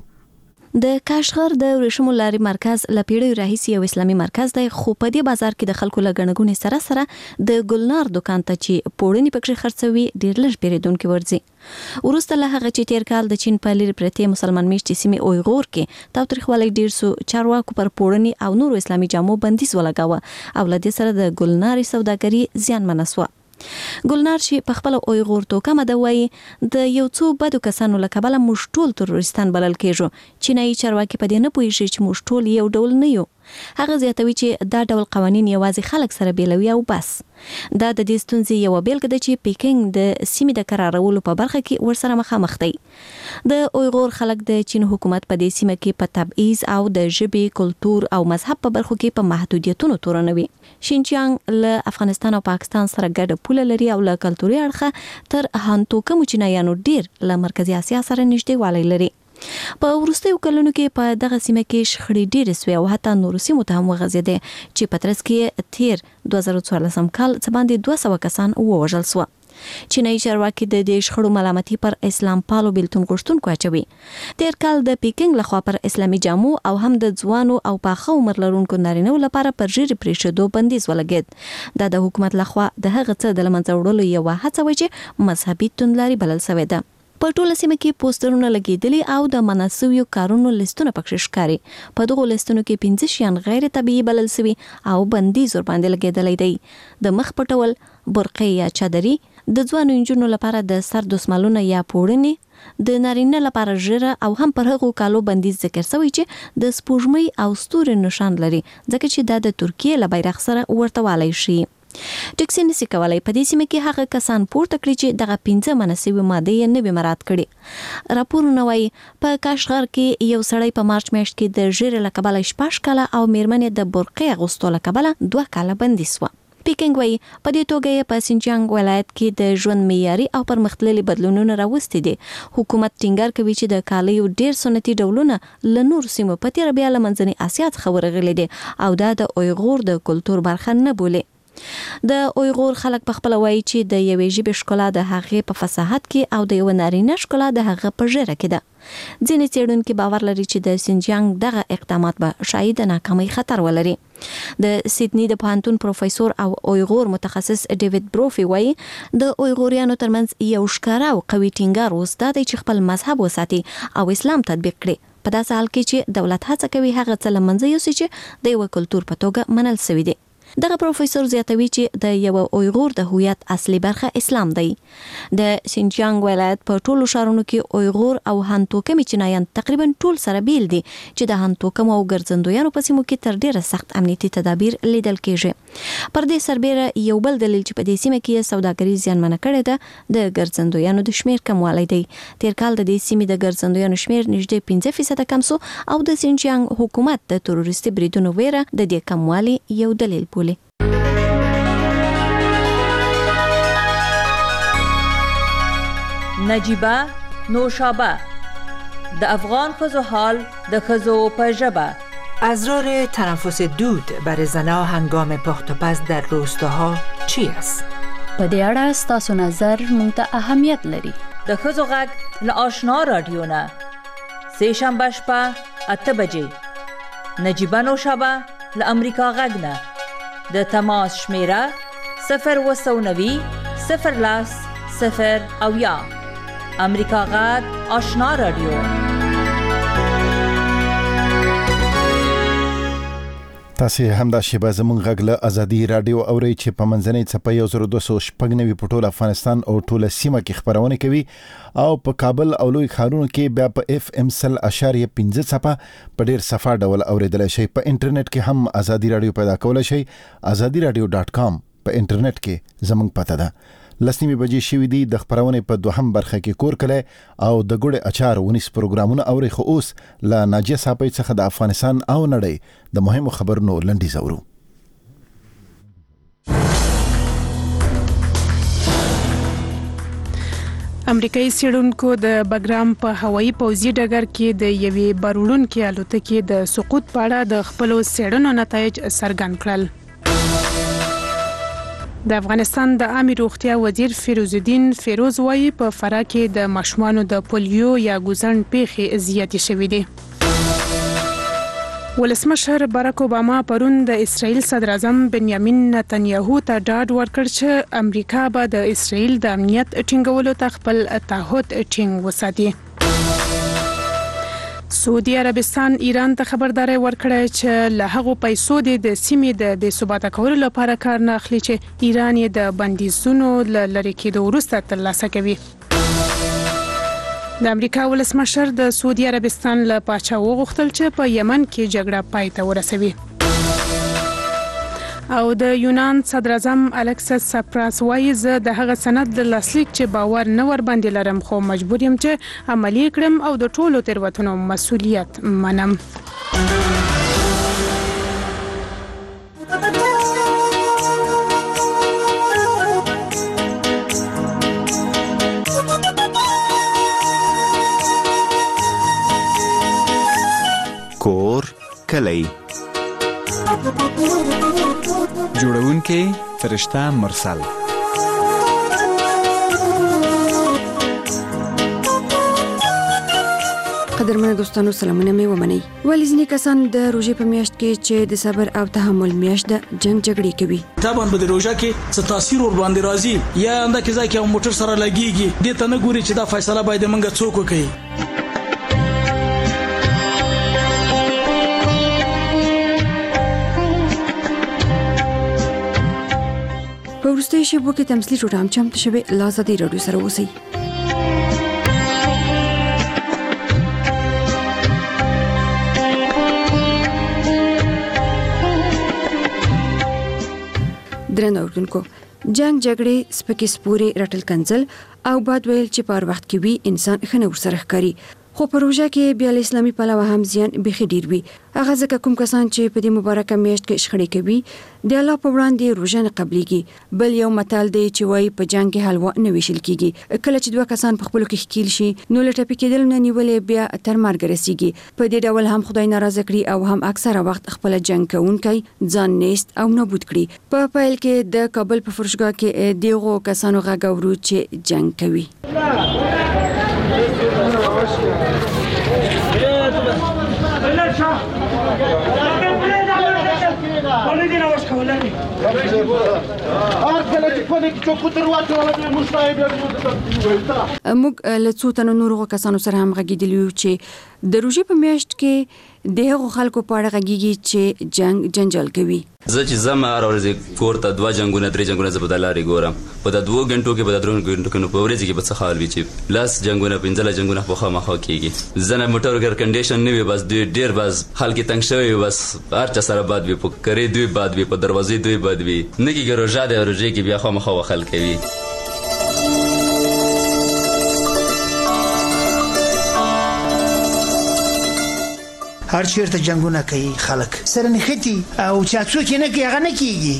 د کاشغر د ورېښمو لارې مرکز له پیړیو راهیسې یو اسلامي مرکز دی، خو په دې بازار کې د خلکو له ګڼه ګوڼې سره سره د ګلنار دکان ته چې پوړنې پکې خرڅوي ډېر لږ پیرودونکي ورځي. وروسته له هغه چې تیر کال د چین په لرې پرتې مسلمان میشتې سیمې اویغور کې تاوتریخوالی ډېر سو، چارواکو پر پوړنې او نورو اسلامي جامو بندیز ولګاوه او له دې سره د ګلنارې سوداګري زیانمنه سوه. ګلنار چې په خپل اویغور توکمه ده وایي د یو څو بدو کسانو له کبله موږ ټول تروریستان بلل کېږو. چینایي چارواکي په دې نه پوهېږي چې موږ ټول یو ډول نه یو. هغه زیاتوي چې دا ډول قوانین یوازې خلک سره بیلوي او بس. دا د دې ستونزې یوه بیلګه ده چې پیکنګ د سیمې د قرارولو په برخه کې ورسره مخامخ دی. د اویغور خلک د چین حکومت په دې سیمه کې په تبعیض او د ژبې، کلتور او مذهب په برخو کې په محدودیتونو تورنوي. شینجیانګ له افغانستان او پاکستان سره ګډه پوله لري او له کلتوري اړخه تر هانتوکمو چینایانو ډیر له مرکزي اسیا سره نږدې والی لري. په وروستیو کلونو کې په دغه سیمه کې شخړې ډېرې سوې او حتی نورو سیمو ته هم وغځېدې چې په ترڅ کې تیر 2014 کال څه باندې 200 کسان ووژل سوه. چینایي چارواکي د دې شخړو ملامتي پر اسلام پالو بیلتون غوښتونکو اچوي. تیر کال د پیکنګ لخوا پر اسلامي جامو او هم د ځوانو او پاخه عمر لرونکو نارینه‌و لپاره پر ژیړې پرېښودو بندیز ولګېد. دا د حکومت لخوا د هغه څه د له منځه وړلو یوه هڅه وه چې مذهبي توندلاري بلل سوې ده. په ټوله سیمه کې پوسټرونه لګېدلي او د منع سویو کارونو لیستونه پکې ښکاري. په دغو لیستونو کې 15 شیان غیر طبیعي بلل سوي او بندیز ورباندې لګېدلی دی. د مخ پټول، برقې یا چادري، د ځوانو نجونو لپاره د سر دسمالونه یا پوړنې، د نارینه لپاره ژیره او هم پر هغو کالو بندیز ذکر سوی چې د سپوږمۍ او ستوري نشان لري، ځکه چې دا د ترکیې له بیرغ سره ورته والی شي. ټکسي نشي کولای په دې سیمه کې هغه کسان پورته کړي چې دغه 15 مناسبه ماده یې نه به مراعات کړي. راپورونه وایي په کاشغر کې یو سړی په مارچ میاشت کې د ژیړې له کبله 6 کاله او میرمنې د برقې اغوستو له کبله 2 کاله بندي سوه. پیکنګ وایي په دې توګه یې په سینجیانګ ولایت کې د ژوند معیاري او پرمختللي بدلونونه راوستي دي. حکومت ټینګار کوي چې د کالیو ډیر سنتي ډولونه له نورو سیمو په تېره بیا له منځنۍ اسیا څخه ورغلي دي او دا د اویغور د کلتور برخه نه بولي. د اویغور خلک په خپل وایي چې د یوې ژبې ښکلا د هغې په فصاحت کې او د یو نارینه ښکلا د هغه په ژیره کې ده. ځینې څېړونکي باور لري چې د سینجیانګ دغه اقدامات به شاید د ناکامۍ خطر ولري. د سیدنی د پوهنتون پروفیسور او اویغور متخصص ډیوید بروفي وایي د اویغوریانو ترمنځ یو ښکاره او قوي ټینګار اوس دا دی چې خپل مذهب وساتي او اسلام تطبیق کړي، په داسې حال کې چې دولت هڅه کوي هغه څه له منځه یوسي چې د یوه کلتور په توګه منل سوي دي. دغه پروفیسور زیاتوي چې د یو اویغور د هویت اصلي برخه اسلام دی. د سینجیانګ ولایت په ټولو ښارونو کې اویغور او هانتوکمي چینایان تقریبا ټول سره بیل دي چې د هانتوکم او ګرځندویانو په سیمو کې تر ډیره سخت امنیتي تدابیر لیدل کېږي. پر دې سربیره یو بل دلیل چې په دې سیمه کې سوداګري زیانمنه کړې ده د ګرځندویانو د شمیر کموالی دی. تیر کال د دې سیمې د ګرځندویانو شمیر نږدې 5% کم سو او د سینجیانګ حکومت د تروریستي بریدونو ویره د دې کموالي یو دلیل بولي. نجیبه نوشابه د افغان ښځو حال د ښځو په ژبه اضرار تنفس دود بر زنها هنگام پخت و پز در روستاها چی است؟ په دې اړه ستاسو نظر مونږ ته اهمیت لري. د ښځو غږ له آشنا راډیو نه سه شنبه شپه 8 بجې، نجیبه نوشابه له امریکا غږ نه، د تماس شمیره 090 010 0 امریکا غږ آشنا راډیو. تاسو همدا شیبه زمونږ غږ له ازادي رادیو اورئ چې په منځنۍ څپه 1296 په ټول افغانستان او ټوله سیمه کې خبرونه کوي او په کابل او لوی ښارونو کې بیا په FM 100.15 څپه په ډیر صفا ډول اوریدلای شئ. په انټرنیټ کې هم ازادي رادیو پیدا کولای شئ. azadiradio.com په انټرنیټ کې زمونږ پته ده. لسنیمه بجې شوې دي د خبرونه په دوهم برخه کې کور کله او د ګوړې اچار ونیس پروګرامونه اوري. خو اوس لا ناجیه صاحب څخه د افغانستان او نړۍ د مهمو خبرونو لنډی زورو. امریکایي څېړونکو د بګرام په هوایي پوځي ډګر کې د یوې بارولونکې الوتکې د سقوط په اړه د خپلو څېړنو نتایج څرګند کړل. د افغانستان د عامه روغتیا وزیر فیروز الدین فیروز وايي په فراه کې د ماشومانو د پولیو یا ګوزن پیښې زیاتې شوې دي. ولسمشر باراک اوباما پرون د اسرائیل صدر اعظم بنیامین نتنیاهو ته ډاډ ورکړ چې امریکا به د اسرائیل د امنیت ټینګولو ته خپل تعهد ټینګ وساتي. سعودي عربستان ایران ته خبرداري ورکړه چې له هغو پیسو د سیمې د بې ثباته کولو لپاره کار نه اخلي چې ایران یې د بندیزونو لری کېدو وروسته ترلاسه کوي. د امریکا ولسمشر د سعودي عربستان له پاچا وغوښتل چې په یمن کې جګړه پای ته ورسوي. او د یونان صدر اعظم الکسس سپراس وايي زه د هغه سند د لاسلیک چې باور نه ور باندې لرم خو مجبور یم چې عملی کړم او د ټولو تیروتنو مسؤلیت منم. کور کلی جوړونکې فرشته مرسل. قدرمن دوستانو سلامونه مې ومنئ. ولی ځینې کسان د روژې په میاشت کې چې د صبر او تحمل میاشت ده جنگ جګړې کوي. طبعا به د روژه کې څه تاثیر ور باندې راځي یا انده کې ځکه یو موټر سره لګيږي دې ته نه ګوري چې دا فیصله باید منګه څوک وکړي. په وروستیو شېبو کې تمثیلي ټوټه هم چمتو شوې. له ازادي راډیو سره اوسئ. درنو اوریدونکو، جنگ جګړې سپکې سپورې رټل کنځل او باد ویل چې په وخت کې وی انسان ښه نه ورسره ښکاري. خو په روژه کې بیا له اسلامي پلوه هم زیان بیخي ډیر وي. هغه ځکه کوم کسان چې په دې مبارکه میاشت کې شخړې کوي د الله په وړاندې روژه نه قبليږي. بل یو متل دی چې وایي په جنگ کې حلوا نه ویشل کیږي. کله چې دوه کسان په خپلو کې ښکیل شي نو له ټپي کېدل نه نیولې بیا تر مرګ رسیږي. په دې ډول هم خدای ناراضه کړي او هم اکثره وخت خپل جنگ کوونکی ځان نیست او نابود کړي. په پیل کې د کابل په فرشګاه کې دیغو کسانو غږ اورو چې جنگ کوي. موږ له څو تنو نورو کسانو سره هم غږیدلی یو چې د روژې په میاشت کې د هغو خلکو په اړه غږیږي چې جنگ جنجال کوي. زه چې زم هر ورځ کور ته 2 جنگونه 3 جنگونه زه په دلاري ګورم. په 2 غنټو کې په 3 غنټو کې نو په ورځ کې په څه حال وي چې لاس جنگونه 15 جنگونه په خامخا کېږي. زنه موټر ګر کنډیشن نه وي بس ډیر بس حال کې تنگ شوی بس هر چا سره باد وي په کرے دوی باد وي په دروازې دوی باد وي نه کې روژه د روژې کې بیا خامخا وخل کوي. هر چیرته جنگونه کوي خلک سره نختی او چا څوک نه کوي هغه نه کیږي.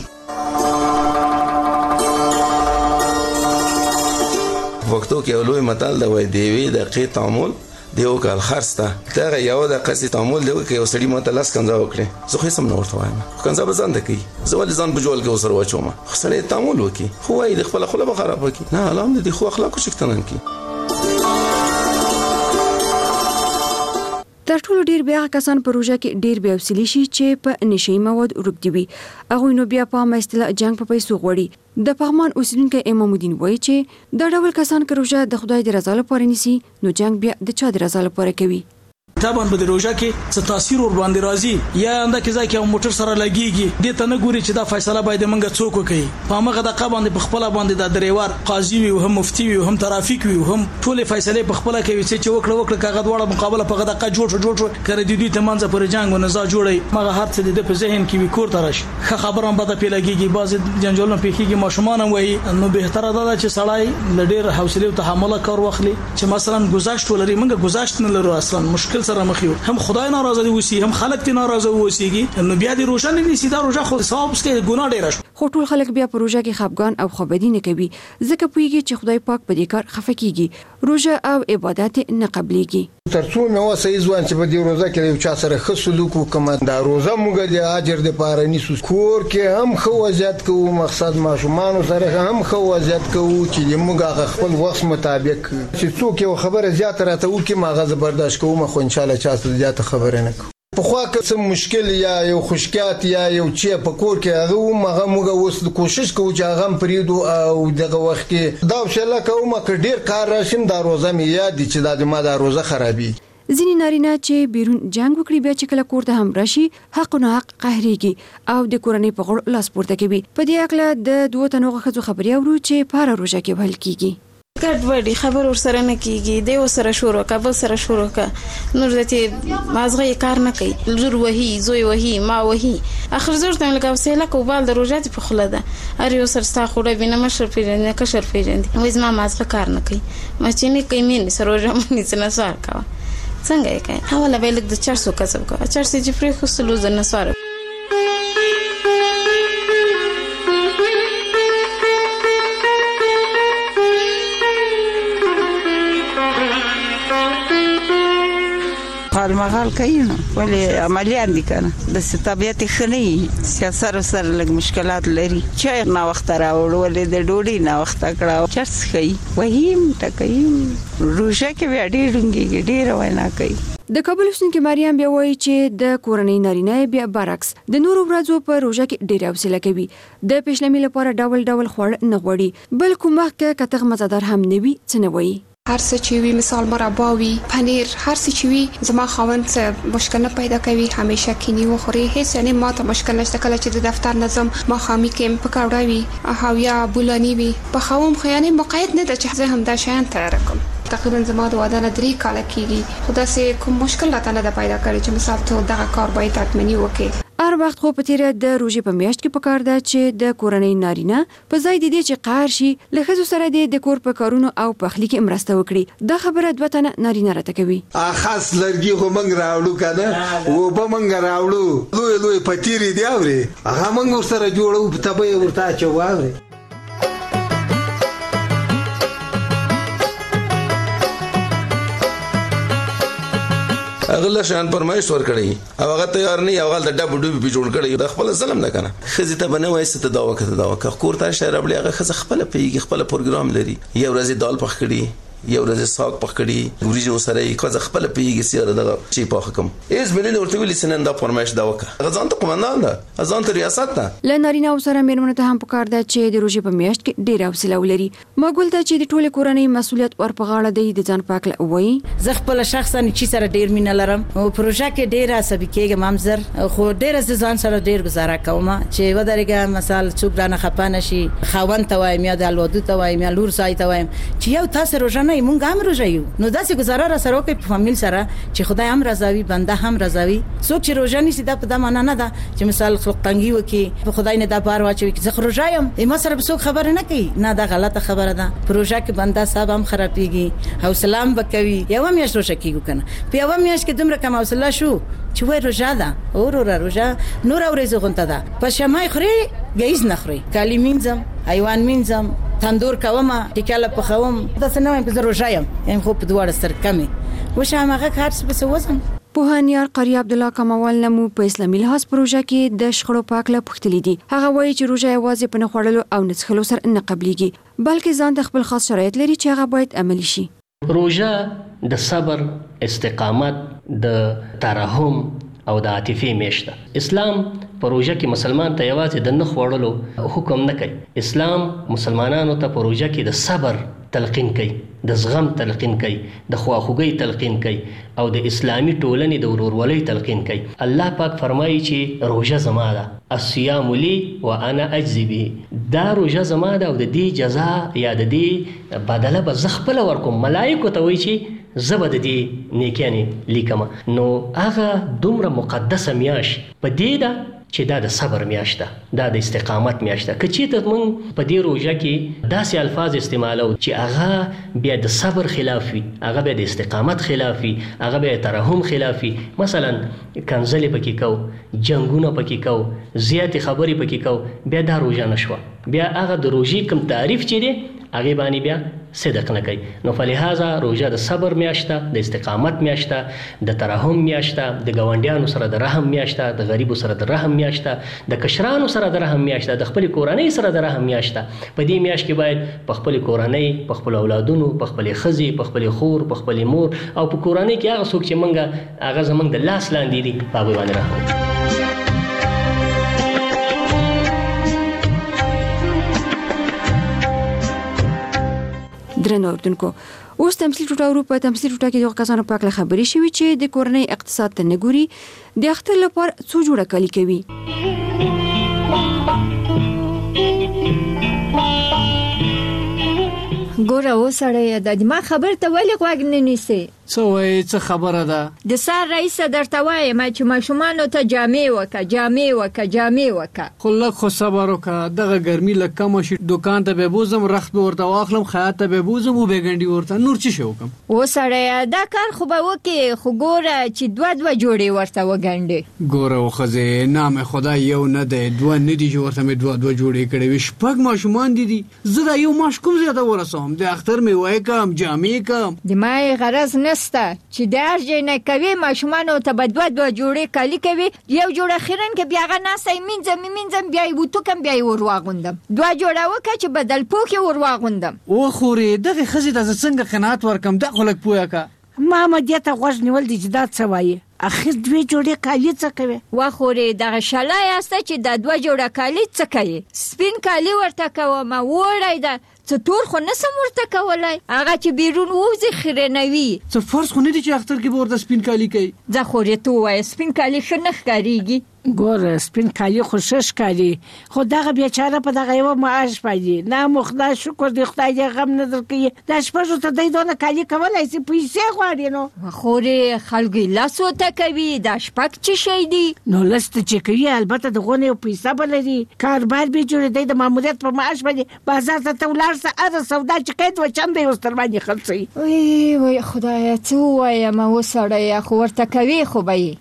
وختو کې اولوی متل د وای دیوی د قی تعامل دیو کال خرسته دا یو د قصې تعامل دی چې یو سړی ماته لاس کنځا وکړي زه خو سم نه ورته وایم کنځا به ځان ته کوي زه ولې ځان په جوړ کې وسره واچوم خو سړی تعامل وکړي خو وايي د خپل خپل خراب وکړي نه علام دي خو اخلاق شکتنن کی تر ټولو ډیر بیا کسان په روژه کې ډیر بیا وسیلی شي چې په نشي مواد ورګدي وي هغه نو بیا په مستله جنگ په پیسو غوړي د پغمان اوسیدونکو امام الدین وایي چې د ډول کسان که روژه د خدای د رضا لپاره نیسي نو جنگ بیا د چا د رضا لپاره کوي طبعا به د روژه کې څه تاثیر ور باندې راځي یا انده کې ځکه یو موټر سره لګيږي د ته نه ګوري چې دا فیصله باید منګه څوک کوي په هغه د قباندې په خپل باندې د دریوار قاضي وي هم مفتي وي هم ترافیک وي هم ټول فیصله په خپل کوي چې وکړه کاغذ وړه مقابله په غدا کا جوړ کړي د دوی تمانځ پر جنگ و نزا جوړي مغه هر څه د په ذهن کې وي کور ترش خبره هم بده پیلګيږي باز جنجال نه پیخيږي ماشومان وایي نو به تر دا چې سړی لډیر حوصله او تحمل کار واخلي چې مثلا گذاشت ولري منګه گذاشت نه لرو اصلا مشکل سره مخ یو هم خدای ناراضه دي وسی هم خلک دي ناراضه وسیږي نو بیا د روشن نه سیده روزه خو ثواب کې ګناه ډیر شو خو ټول خلک بیا په روزه کې خفګان او خوابدي نه کوي ځکه پويږي چې خدای پاک په دې کار خفه کیږي روزه او عبادت نه قبليږي ترڅو مې واسه ځوان چې په دې روزه کې یو چا سره خصلوک وکم دا روزه موږ د اجر د پاره نیسو کور کې هم خو وزیات کوو مقصد ماشومان سره هم خو وزیات کوو چې موږ خپل وخت مطابق چې څوک یو خبره زیات راته وکي ما غزه برداشت کوم خو ان شاء الله چا زیات خبره نه کوم په خوا کې څه مشکل یا یو خوشکات یا یو چې په کور کې هغه موږ اوس کوشش کوو چې هغه پریدو او دغه وخت کې دا انشاءالله کوم چې ډیر کار راشم دا روزه مې یاد دي چې دا ما دا روزه خرابي ځینې نارینه چې بیرون جنگ وکړي بیا چې کله کور ته هم راشي حق نه حق قهريږي او د کورنۍ په غړ لاس پورته کوي په دې اړه د دوه تنو غوښتو خبري اورو چې په روزه کې بهل کیږي ګډ وډي خبر ور سره نه کیږي د وسره شروع کابل سره شروع کا نور دته مازغه کار نه کوي زور وਹੀ زوی وਹੀ ما وਹੀ اخر زور ته لکه وسیله کوبال د روزات په خله ده ار یو سر ستا خوړه بینه مشر پیژنې کشر پیژنې وې زما مازغه کار نه کوي ما چې نه کوي مين سره روزه مونږ نه سوار کا څنګه یې کوي حواله به لګ د 400 کسب کا 400 چې پرې خو سلوز نه سوار مغال کوي نو ولې عملیات دي کنه د طبيعت خني سیاست سره لږ مشکلات لري چې نه وخت راوړ ولې د ډوډۍ نه وخت کړه چرس کوي وهیم تکیم روزه کې بیا ډېرونګي ډېر وینا کوي د کابل اوسنکي مریم بیا وایي چې د کورنۍ نارینه بیا برعکس د نورو ورځو په روزه کې ډېر حوصله کوي د پښلمي لپاره ډول خوړ نه غوړي بل کومه کتغ مزدار هم نوي څه نه وایي هر څه چې وی مثال مربا وی پنیر هر څه چې وی زما خاوند څه مشکل نه پیدا کوي همیشه کینی وخوري هیڅ نه ماته مشکل نشته کله چې د دفتر نظم ما خامي کې پکاوډا وی او یا بولانی وی په خوم خیانه مقید نه د چې هم دا شیان تیار کوم تقریبا زما د واده نه 3 کال کېږي خدا سه کوم مشکل راته نه پیدا کړی چې مثال ته دغه کار باید تکمنی وکړي هر وخت خو په تیره د روزي په میاشت کې پکار ده چې د کورنۍ نارینه په ځای د دې چې قهر شي له ښځو سره د کور په کارونو او پخلي کې مرسته وکړي دا خبره دوه تنه نارینه راته کوي خاص لرګي خو موږ راوړو کنه و به موږ راوړو لوی پتیری دی اوري هغه موږ سره جوړو په تبه ورته چواوري اغله شان پرمایش ور کړی او هغه تیار نه یو غل د ډب ډوب په جوړ کړی د خپل ظلم نه کنه خزي ته بنه وایسته ته دا وکړه کور ته شهر بلی هغه خزه خپل پیږي خپل پروګرام لري یو ورځ دال پخ کړی یو ورځ ساګ پخ کړی وريجو سره یې خزه خپل پیږي سیاره دغه چی پخ کوم ایز بنه ورته ویل سنن دا پرمایش دا وکړه غزان ته قومندان ده ځان ته ریاست ته لنارینه او سره میرمنو ته هم پکار ده چې د روزي په میاشت کې ډیر حوصله ولري مګول ته چې د ټوله کورنۍ مسولیت ور په غاړه دی د ځان پاکله وای زه خپل شخصا چې سره ډیر مینه لرم او پروژه کې ډیر عصبي کېږم ممزر خو ډیر از ځان سره ډیر گزاره کوم چې ودرېګه مثال څوک رانه خپانه شي خاوند ته وایم یا د الودو ته وایم یا لور سای ته وایم چې یو تاسو روزه نه مونږ هم روزه نو داسې گزاره را سره کوي په فامیل سره چې خدای هم رضاوي بنده هم رضاوي څوک چې روزه نيسي دا په دمانه نه ده چې مثال خلق تنګي وکي په خدای نه دا بار واچوي چې زه روزه یم ما سره څوک خبره نه کوي نه دا غلطه خبره ده پروژه کې بنده صاحب هم خرابيږي حوصله هم وکوي یو هم یې روزه کیږي کنه په یو هم یې کې دومره کم حوصله شو چې وای روزه ده او روزه نور اورې زغونته ده په شمای خوري گیز نخوري کالی مینځم حیوان مینځم تندور کوم ټیکاله پخوم دا څه نه وایم په روژه یم یم خو په دواړه سره کمې وشه هغه کار څه وزم پوهانیار قاری عبدالله کمال نمو په اسلامي لحاظ پروژه کې د شخړو په اړه پوښتلي دي. هغه وایي چې روژه یوازې په نه خوړلو او نه څښلو سره نه قبليږي بلکې ځان د خپل خاص شرایط لري چې هغه باید عملي شي. روژه د صبر، استقامت، د ترحم او د عاطفي میاشت ده. اسلام په روژه کې مسلمان ته یوازې د نه خوړلو حکم نه کوي. اسلام مسلمانانو ته په روژه کې د صبر تلقین کوي، د زغم تلقین کوي، د خواخوږۍ تلقین کوي او د اسلامي ټولنې د ورورولۍ تلقین کوي. الله پاک فرمایي چې روژه زما ده، الصيام لی وانا اجزي به. دا روژه زما ده او د دې جزا یا د دې بدله به زه خپله ورکوم. ملایکو ته وایي چې زه به د دې نیکیانې لیکم. نو هغه دومره مقدسه میاشت په دې ده چې دا د صبر میاشت ده، دا د استقامت میاشت ده. که چېرته موږ په دې روژه کې داسې الفاظ استعمالو چې هغه بیا د صبر خلاف وي، هغه بیا د استقامت خلاف وي، هغه بیا د ترحم خلاف وي، مثلا کنځلې پکې کو، جنګونه پکې کو، زیاتې خبرې پکې کو، بیا دا روژه نشوه. بیا هغه د روژې کوم تعریف چې دی هغه باندې بیا صدق نه کوي. نو فلهذا روژه د صبر میاشت ده، د استقامت میاشت ده، د ترحم میاشت ده، د ګاونډیانو سره د رحم میاشت ده، د غریبو سره د رحم میاشت ده، د کشرانو سره د رحم میاشت ده، د خپل کورنۍ سره د رحم میاشت ده. په دې میاشت کې باید په خپل کورنۍ، په خپل اولادونو، په خپل ښځې، په خپل خور، په خپل مور او په کورنۍ کې هغه څوک چې موږ هغه زموږ د لاس لاندې دي په هغوی باندې رحم وکړو. درنو اردوونکو، اوس تمثیل ټوټه ورو په تمثیل ټوټه کې د کسانو په اړه خبرې شوې چې د کورنۍ اقتصاد ته نه ګوري، د اختر لپاره څو جوړه کالي کوي. ګوره وسړی د ما خبر ته ولې غوږ نه نیسې؟ څه وایي؟ څه خبره ده؟ د سار رئیس درته وایم چې ماشومانو ته جامې وکه. خو لږ خو صبر وکړه، دغه ګرمي لږ کمه شي، دکان ته به بوزم، رخت به ورته واخلم، خیاط ته به بوزم او به ګنډي ورته، نور څه شي وکړم؟ وسړی دا کار خو به وکې، خو ګوره چې دوه جوړې ورته وګنډې. ګوره وښځې، نام خدای یو نه دی، دوه نه دي چې ورته مې دوه جوړې کړې وي، شپږ ماشومان دي. زه دا یو ماش کوم ځای ته ورسوم؟ د اختر میوې کم، جامې کم. د ما غرض نسته چې د هر ځای نه کوي، ماشومانو ته به دوه جوړې کالي کوي، یو جوړه خیرن کې بیا هغه ناسته مینځم بیا یې وتوکم، بیا یې ورواغوندم. دوه جوړه وکړه چې بدل پوکې ورواغوندم. وخورې دغې ښځې ته زه څنګه قناعت ورکړم؟ دا خو لږ پوه کړه. ما دې ته غوږ نیول دي چې دا څه وایي؟ اخر دوه جوړې کالي څه کوي؟ وخورې دغه شله یاسته چې دا دوه جوړه کالي څه کوي؟ سپین کالي ورته کوم، وړی ده څه تور خو نسم ورته کولای، هغه چې بیرون ووځي خیرنوي. څه فرض خو نه دي چې اختر کې به ورته سپین کالي کوي؟ ځه خورې ته ووایه سپین کالي ښه نه ښکارېږي. ګوره سپین کالي خو ښه ښکاري، خو دغه بیچاره په دغه یوه معاش باندې نه مو خدای شکر دی، خدای دې غم نه درکوي. دا شپږو ته دی دونه کالي کولی شي، پیسې غواړي. نو خورې خلکو یې لسو ته کوي، دا شپږ څه شی دي؟ نو لس ته چې کوي البته د غونه یو پیسه به لري، کاروبار به جوړي، دی د ماموریت په معاش باندې بازار ته ولاړ شه، هره سودا چې کوي دوه چنده یې ورسره باندې خرڅوي. وای خدایه څه ووایم وسړیه، خو ورته کوي خو به یې.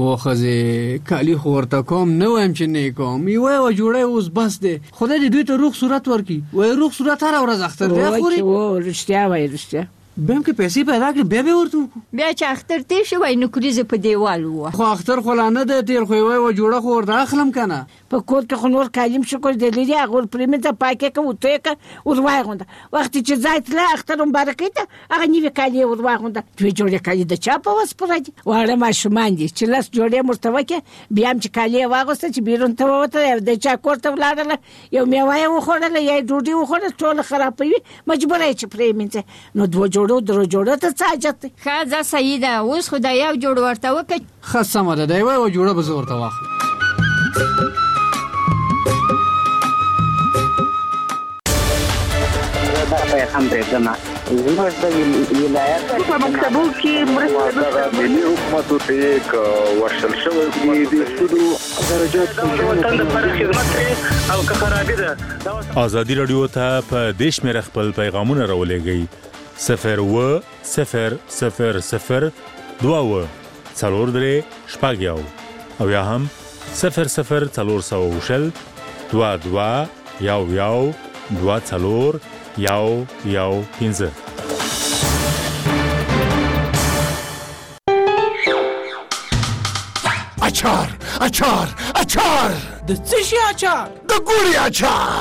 وښځې کالي خو ورته کوم، نه وایم چې نه یې کوم، یوه جوړی اوس بس دی. خدای دې دوی ته روغ صورت ورکړي. وایي روغ صورت هره ورځ اختر دی. خورې رښتیا وایي، رښتیا. بیا هم که پیسې پیدا کړي بیا به ورته وکړو. بیا چې اختر تیر شي وایي نوکریزې په دیوال ووه. خو اختر خو لا نه دی تیر، خو یوه جوړه خو ورته اخلم که نه. په کور کې خو نور کالیم شکر دی لري، هغه ور پرېمنځه پاکې کړه، وتو یې کړه، ور واغونده. وخت چې ځای تله اختر مبارکۍ ته هغه نوي کالي یې ور واغونده. دوې جوړې کالي د چا په وس پوره دي؟ واړه ماشومان دي چې لس جوړې یې ورته وکړې، بیا هم چې کالي یې واغوسته چې بیرون ته ووتله، د چا کور ته ولاړله، یو میوه یې وخوړله یا یې ډوډۍ وخوړله، ټوله خرابوي، مجبوره یې چې پرېمنځه. نو دوه جوړو درو جوړو ته څه حاجت دی؟ ښه ځه صحیح ده، اوس خو دا یو جوړ ورته وکړه. ښه سمه ده، دا یوه جوړه به زه ورته واخلم. هم پرېږدمه زموږ د ولایت په مکتبو کې مرسته ملي حکومتو ته یې ورشل شوی دي د سودو درجات وطن لپاره خدمت کوي او که خرابي ده. ازادي رادیو ته په دې شمېره خپل پیغامونه راولېږئ 02000 22 4 شپږ او یا هم 00400 22 11 24 اچار اچار اچار د څه شي اچار؟ د ګوړې اچار.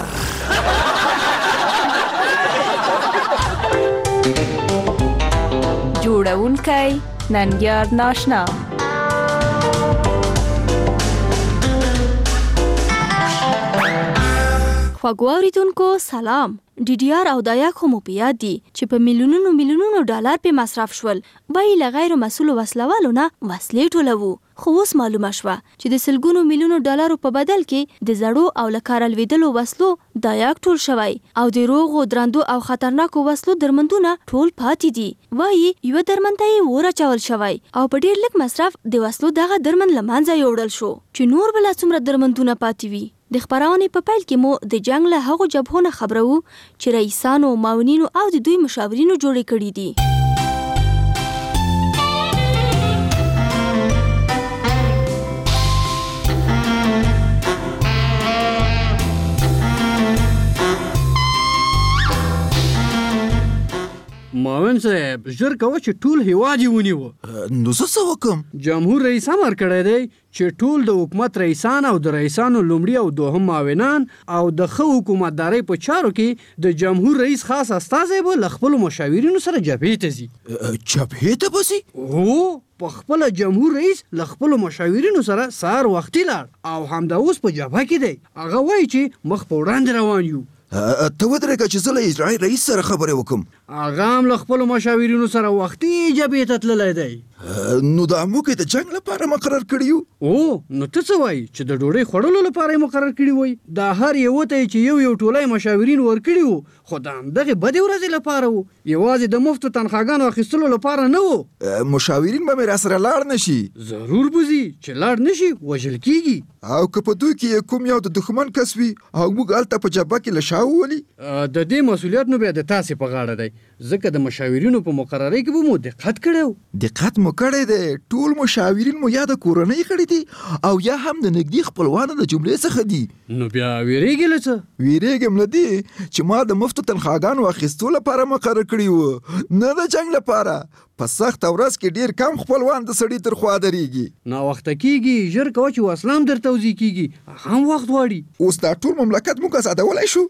جوړونکی ننګیار ناشنا. خواږه اوریدونکو سلام. ډي ډي آر او دایاک هم په یاد دي چې په میلیونونو ډالر په مصرف شول. وایي له غیر مسؤل وسلوالو نه وسلې ټولوو. خو اوس معلومه شوه چې د سلګونو میلیونو ډالرو په بدل کې د زړو او له کاره لوېدلو وسلو دایاک ټول شوی او د روغو درندو او خطرناکو وسلو درمندونه ټول پاتې دي. وایي یوه درمند ته یې اور اچول شوی او په ډېر لږ مصرف د وسلو دغه درمند له منځه یوړل شو چې نور به لا څومره درمندونه پاتې وي. د خبرونې په پیل کې مو د جنگ له هغو جبهو نه خبرو چې رئیسانو، معاونینو او د دوی مشاورینو جوړې کړي دي. معاون صاحب ژر کوه چې ټول هیواد یې ونیوه. نو زه څه وکم؟ جمهور رئیس امر کړی دی چې ټول د حکومت رئیسان او د رئیسانو لومړي او دوهم معاونان او د ښه حکومتدارۍ په چارو کې د جمهور رئیس خاص استازی به له خپلو مشاورینو سره جبهې ته ځي. جبهې ته به ځي؟ هو، په خپله جمهور رئیس له خپلو مشاورینو سره سهار وختي لاړ او همدا اوس په جبهه کې دی. هغه وایي چې مخ په وړاندې روان یو. ته ودرېږه چې زه له اجرایي رئیس سره خبرې وکړم. هغه هم له خپلو مشاورینو سره وختي جبهې ته تللی دی. نو دا موږ د جنګ لپاره مقرر کړي یو؟ او نو ته څه وایي چې د ډوډۍ خوړلو لپاره یې مقرر کړي وای؟ دا هر یوه ته یې چې یو ټولی مشاورین ورکړي وو، خو د همدغې بدې ورځې لپاره وو، یوازې د مفتو تنخواګانو اخیستلو لپاره نه وو. مشاورین به مې راسره لاړ نه شي؟ ضرور به ځي، چې لاړ نه شي وژل کېږي. او که په دوی کې کوم یو د دښمن کس وي او موږ هلته په جبهه کې له شا وولي؟ د دې مسؤلیت نو بیا د تاسې په غاړه دی، ځکه د مشاورینو په مقررۍ کې به مو دقت کړی و. دقت مو کړی دی؟ ټول مشاورین مو یا د کورنۍ غړي دي او یا هم د نږدې خپلوانو د جملې څخه دي. نو بیا ویرېږې له څه؟ ویرېږم له دې چې ما د مفتو تنخواګانو اخیستو لپاره مقرر کړي وو، نه د جنګ لپاره. په سخته ورځ کې ډېر کم خپلوان د سړي تر خوا درېږي. ناوخته کېږي، ژر کوه چې وسله هم در توضیح کېږي، هم وخت غواړي. اوس دا ټول مملکت موږ ازادولی شو؟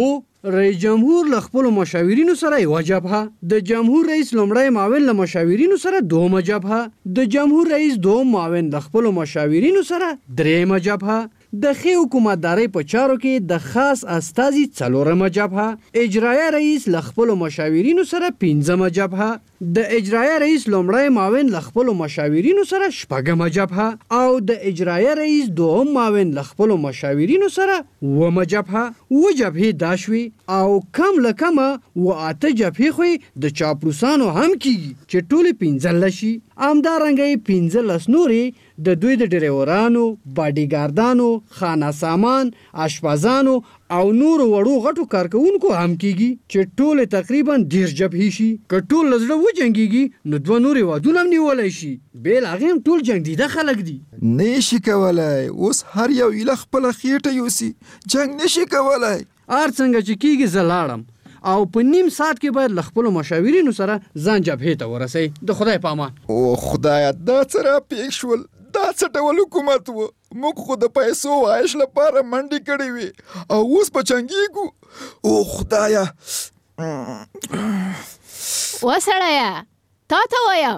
رئیس جمهور له خپلو مشاورینو سره یوه جبهه، د جمهور رئیس لومړی معاون له مشاورینو سره دومه جبهه، د جمهور رئیس دوم معاون له خپلو مشاورینو سره دریمه جبهه، د ښې حکومتدارۍ په چارو کې د خاص استازي څلورمه جبهه، اجرایه رئیس له خپلو مشاورینو سره پنځمه جبهه، د اجرایه رئیس لومړی معاون له خپلو مشاورینو سره شپږمه جبهه او د اجرایه رئیس دوم معاون له خپلو مشاورینو سره اوومه جبهه. اووه جبهې دا شوې او کم له کمه اووه اته جبهې خو د چاپلوسانو هم کېږي چې ټولې 15 شي. همدارنګه یې 15 نورې د دوی د ډریورانو، باډیګاردانو، خانه سامان، اشپزانو او نورو وړو غټو کارکوونکو هم کېږي چې ټولې تقریبا 10 جبهې شي. که ټول له زړه وجنګېږي نو 2 نورې وادونه هم نیولی شي. بېل هغې هم ټول جنګ دیده خلک دي. نه شي کولی. اوس هر یو ایله خپله خېټه یوسي، جنګ نه شي کولی. هر څنګه چې کېږي زه لاړم او په نیم ساعت کې باید له خپلو مشاورینو سره ځان جبهې ته ورسئ. د خدای په امان. او خدایه، دا څه راپېښ شول؟ دا څه ډول حکومت و؟ موږ خو د پیسو عایش لپاره منډې کړې وې او اوس په جنګېږو. او خدایه. وسړیه، تا ته وایم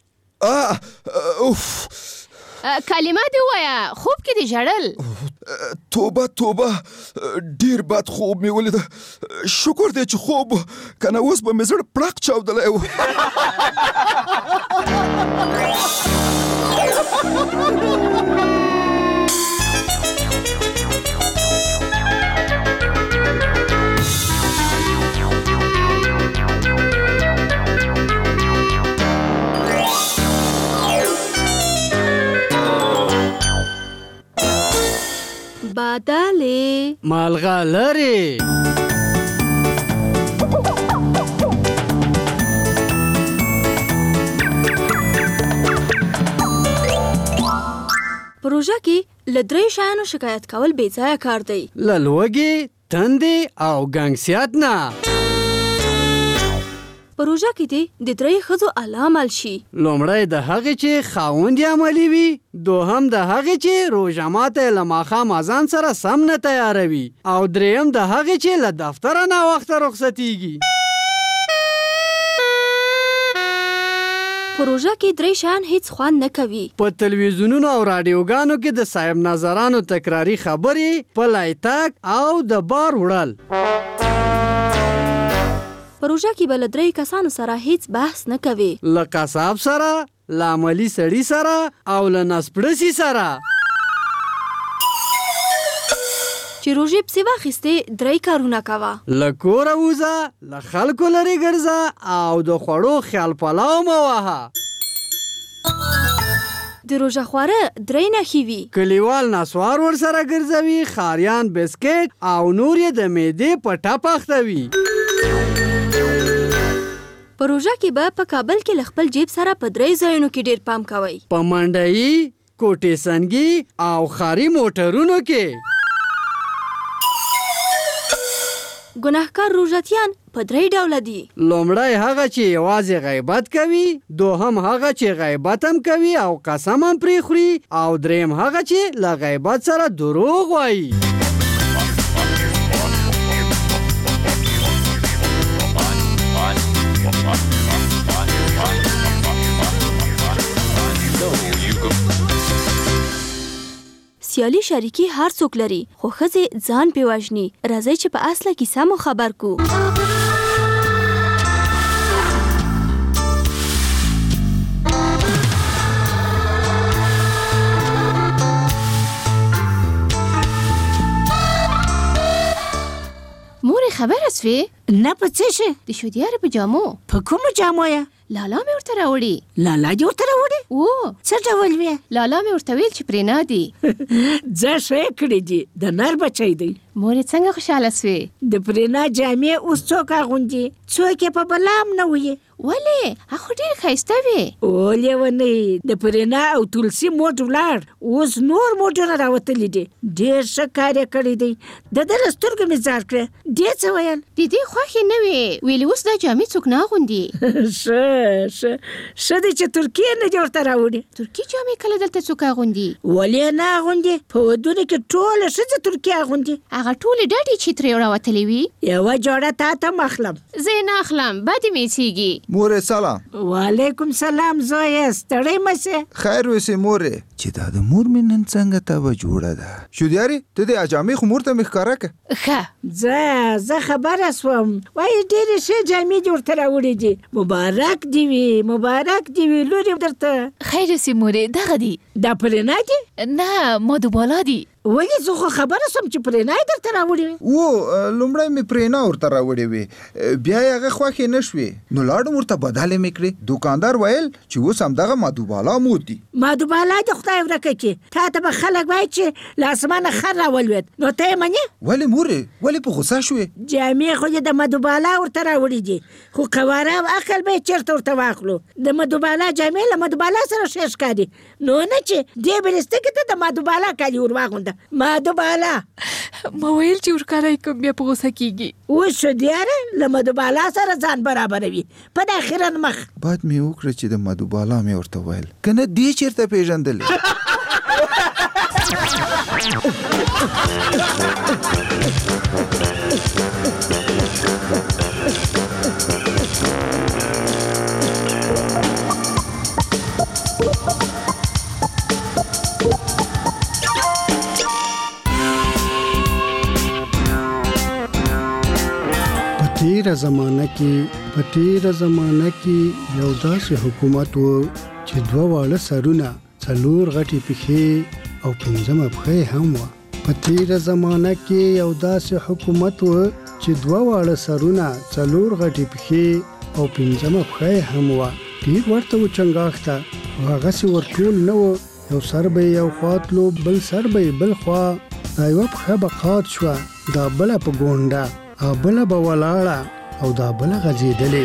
کلمه دې ووایه، خوب کې دې ژړل؟ توبه توبه، ډېر بد خوب مې ولیده. شکر دی چې خوب، که نه اوس به مې زړه پړق چاودلی و. بادالې مالغلرې پروژه کې له 3 شیانو شکایت کول بې ځایه کار دی. له لوږې، تندې او ګنګسیات نه. پروژه کې دی د درې ښځو علامل شي. لومړی د هغې چې خاوند یې عملي وي، دوهم د هغې چې روژه ماته له ماښام اذان سره سم نه تیاروي، او دریم د هغې چې له دفتره ناوخته رخصتیږي. پروژه کې درې شیان هیڅ خوند نه کوي. په تلویزیونونو او رادیوګانو کې د صاحب نظرانو تکراري خبرې، پلی تګ او د بار وړل. پروژه کې به له درې کسانو سره هیڅ بحث نه کوي. له قصاب سره، له عملي سړي سره او له نسپړسي سره. چې روژې پسې واخیستې درې کارونه کوه. له کوره ووځه، له خلکو لرې ګرځه او د خوړو خیال پلاو مه وهه. د روژه خواره درې نښې وي. کلیوال نسوار ورسره ګرځوي، خاریان بسکټ او نور یې د معدې په ټپ اختوي. په روژه کې به په کابل کې له خپل جیب سره په درې ځایونو کې ډېر پام کوئ. په منډیي، کوټې سنګي او ښاري موټرونو کې. ګناهکار روژتیان په درې ډوله دي. لومړی هغه چې یوازې غیبت کوي، دوهم هغه چې غیبت هم کوي او قسم هم پرې خوري، او دریم هغه چې له غیبت سره دروغ وایي. سیالي شریکي هر څوک لري، خو ښځې ځان پې وژني. راځئ چې په اصله کیسه مو خبر کو. مورې خبره سوې؟ نه په څه شي؟ د شودیارې په جامو. په کومو جامو یې؟ لالا مې ورته راوړي. لالا دې ورته راوړي؟ څه ډول وې؟ لالا مې ورته ویل چې پرې نه دي. ځه ښه یې کړي دي، د نر بچی دی. مورې څنګه خوشحاله سوې؟ د پرینا جامې اوس څوک اغوندي؟ څوک یې په بلا هم نه وي. ولې؟ هغه ډېرې ښایسته وې. لیونۍ، د پرینا او تلسي موټ ولاړ، اوس نور موټونه راوتلي دي. ډېر ښه کار یې کړی دی. د ده له سترګو مې ځار کړه. دې څه ویل؟ د دې خوښې نه وې، ویلې اوس دا جامې څوک نه اغوندي. ښه دی چې ترکیې نه دې ورته راوړي. ترکي جامې کله دلته څوک اغوندي؟ ولې نه اغوندي؟ په ودونو کې ټوله ښځې ترکي اغوندي. هغه ټولې ډډې چې ترې راوتلې وي. یوه جوړه تا ته م اخلم. زه یې نه اخلم، بدې مې څیږي. مورې سلام. وعلیکم سلام زویه، ستړی مه سې. خیر وسې مورې. چې دا د مور مې نن څنګه تبه جوړه ده. شودیارې ته دې اجامې خو مور ته مې ښکاره کړه. ښه زه خبره سوم، وایي ډېرې ښې جامې دې ورته راوړې دي. مبارک دې وي، مبارک دې وي لورې درته. خیر سي مورې، دغه دي. دا پرینا دي؟ نه، مدوبالا دي. ولې زه خو خبره سوم چې پرینا یې درته راوړې وې. لومړی مې پرینا ورته راوړې وې، بیا یې هغه خوښې نه شوې، نو لاړم ورته بدلې مې کړې. دوکاندار ویل چې اوس همدغه مدوبالا موت دي. مدوبالا دې خدای ورکه کړي، تا ته به خلک وایي چې له اسمانه خر راولوېد، نو ته یې منې؟ ولې مورې، ولې په غوسه شوې؟ جامې خو یې د مدوبالا ورته راوړې دي، خو قواره او عقل به یې چېرته ورته واخلو. د مدوبالا جامې له مدوبالا سره ښې ښکاري، نو نه چې دې بلستکې ته د مدوبالا کالي ور واغونده. مدوبالا ما ویل چې ورکاره کوم بیا په غوسه کېږي. اوس شودیاره له مدوبالا سره ځان برابروي، په داخله مخ. بد مې وکړه چې د مدوبالا مې ورته ویل، که نه دې چېرته پېژندلې. په تیره زمانه کې یو داسې حکومت و چې دوه واړه سرونه، څلور غټې پښې او پنځمه پښه هم وه. په تیره زمانه کې یو داسې حکومت و چې دوه واړه سرونه، څلور غټې پښې او پنځمه پښه هم وه. ډېر ورته و چنګاښته، خو هغسې ورټول نه و. یو سر به یې یو خوا تلو، بل سر به یې بل خوا. دا یوه پښه به قات شوه، دا بله په ګونډه، بله به ولاړه او دا بله غځېدلې.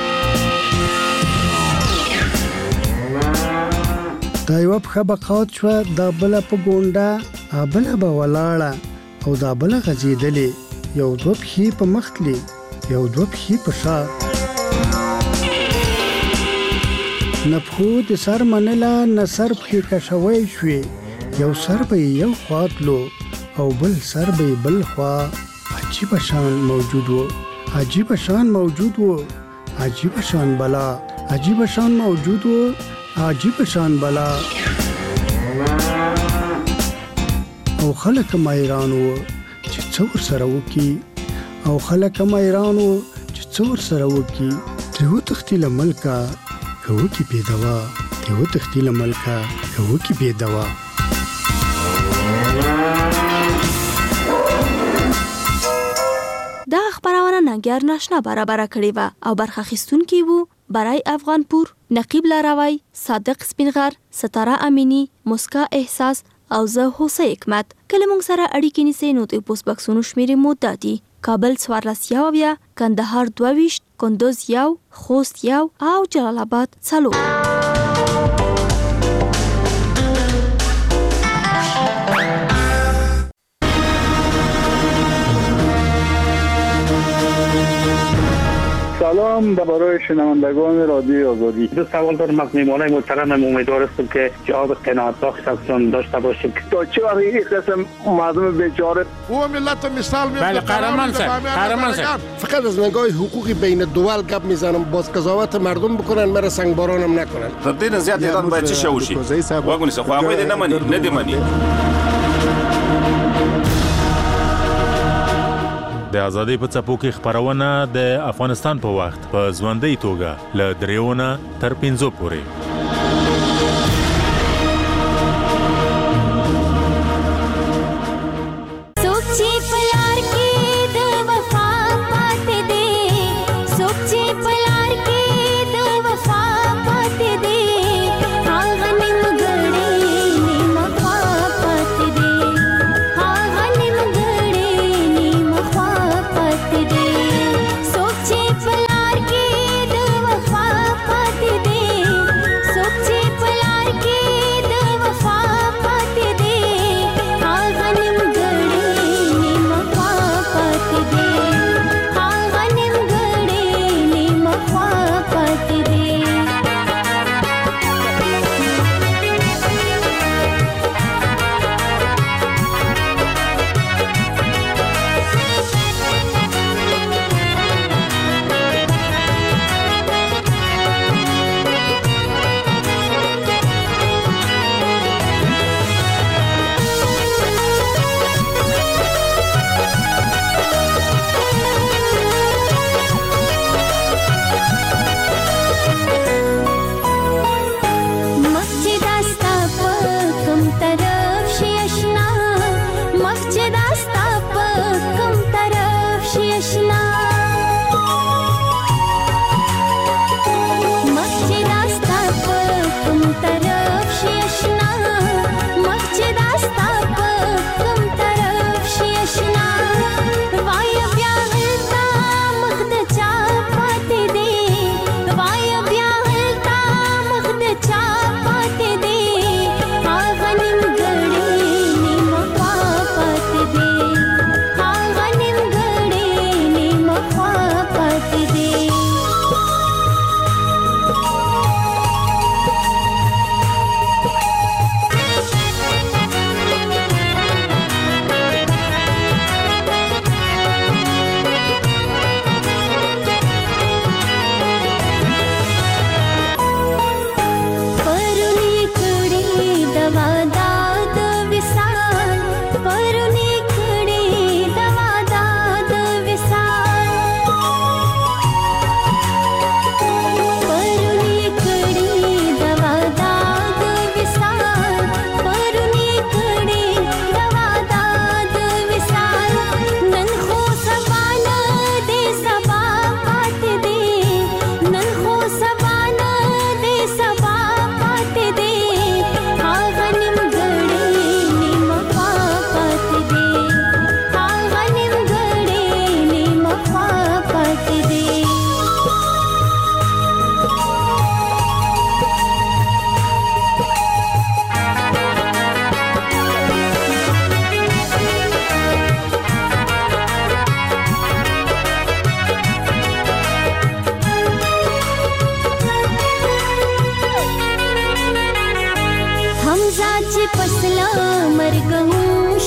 دا یوه پښه به قات شوه، دا بله په ګونډه، بله به ولاړه او دا بله غځېدلې. یو دوه پښې په مخ تلې یو دوه پښې په شا نه پښو د سر منله نه سر پښې کشوی شوې یو سر به یو خوا تلو او بل سر به بل خوا عجیب شان موجود و عجیب شان موجود و عجیب شان بلا عجیب شان موجود و عجیب شان بلا او خلک مایران و چې څور سره وکي او خلک مایران و چې څور سره وکي ته تختیل ملکا کوو کی پیدوا ته تختیل ملکا کوو کی پیدوا دا خبرونه ننګر ناشنا برابر کړی و او برخه خستونکي وو برای افغانپور نقیب لاروی صادق سپینغر ستاره امینی مسکا احساس او زه هوسه حکمت کله مونږ سره اړیکې نیسي نو د پوسټ باکسونو شمیرې مو دادي کابل 14 کندهار 22 کندوز 1 خوست 1 او جلال آباد 4 سلام برای شنوندگان رادیو آزادی. دو سوال دارم از میهمانای محترمم. امیدوار هستم که جواب قناعت بخش ازشون داشته باشیم. تا چه وقت این قسم مردم بیچاره او ملت مثال میزنه. بله قهرمان صاحب فقط از نگاه حقوقی بین دول گپ میزنم، باز قضاوت مردم بکنن، مرا سنگبارانم نکنن. تر دې زیات ایران باید چی شوشي واګونی څه خو هغه دې نه مني نه دې مني. د ازادۍ په څپو کې خبرونه د افغانستان په وخت په ژوندۍ توګه له 3 نه تر 5 پورې.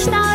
نشته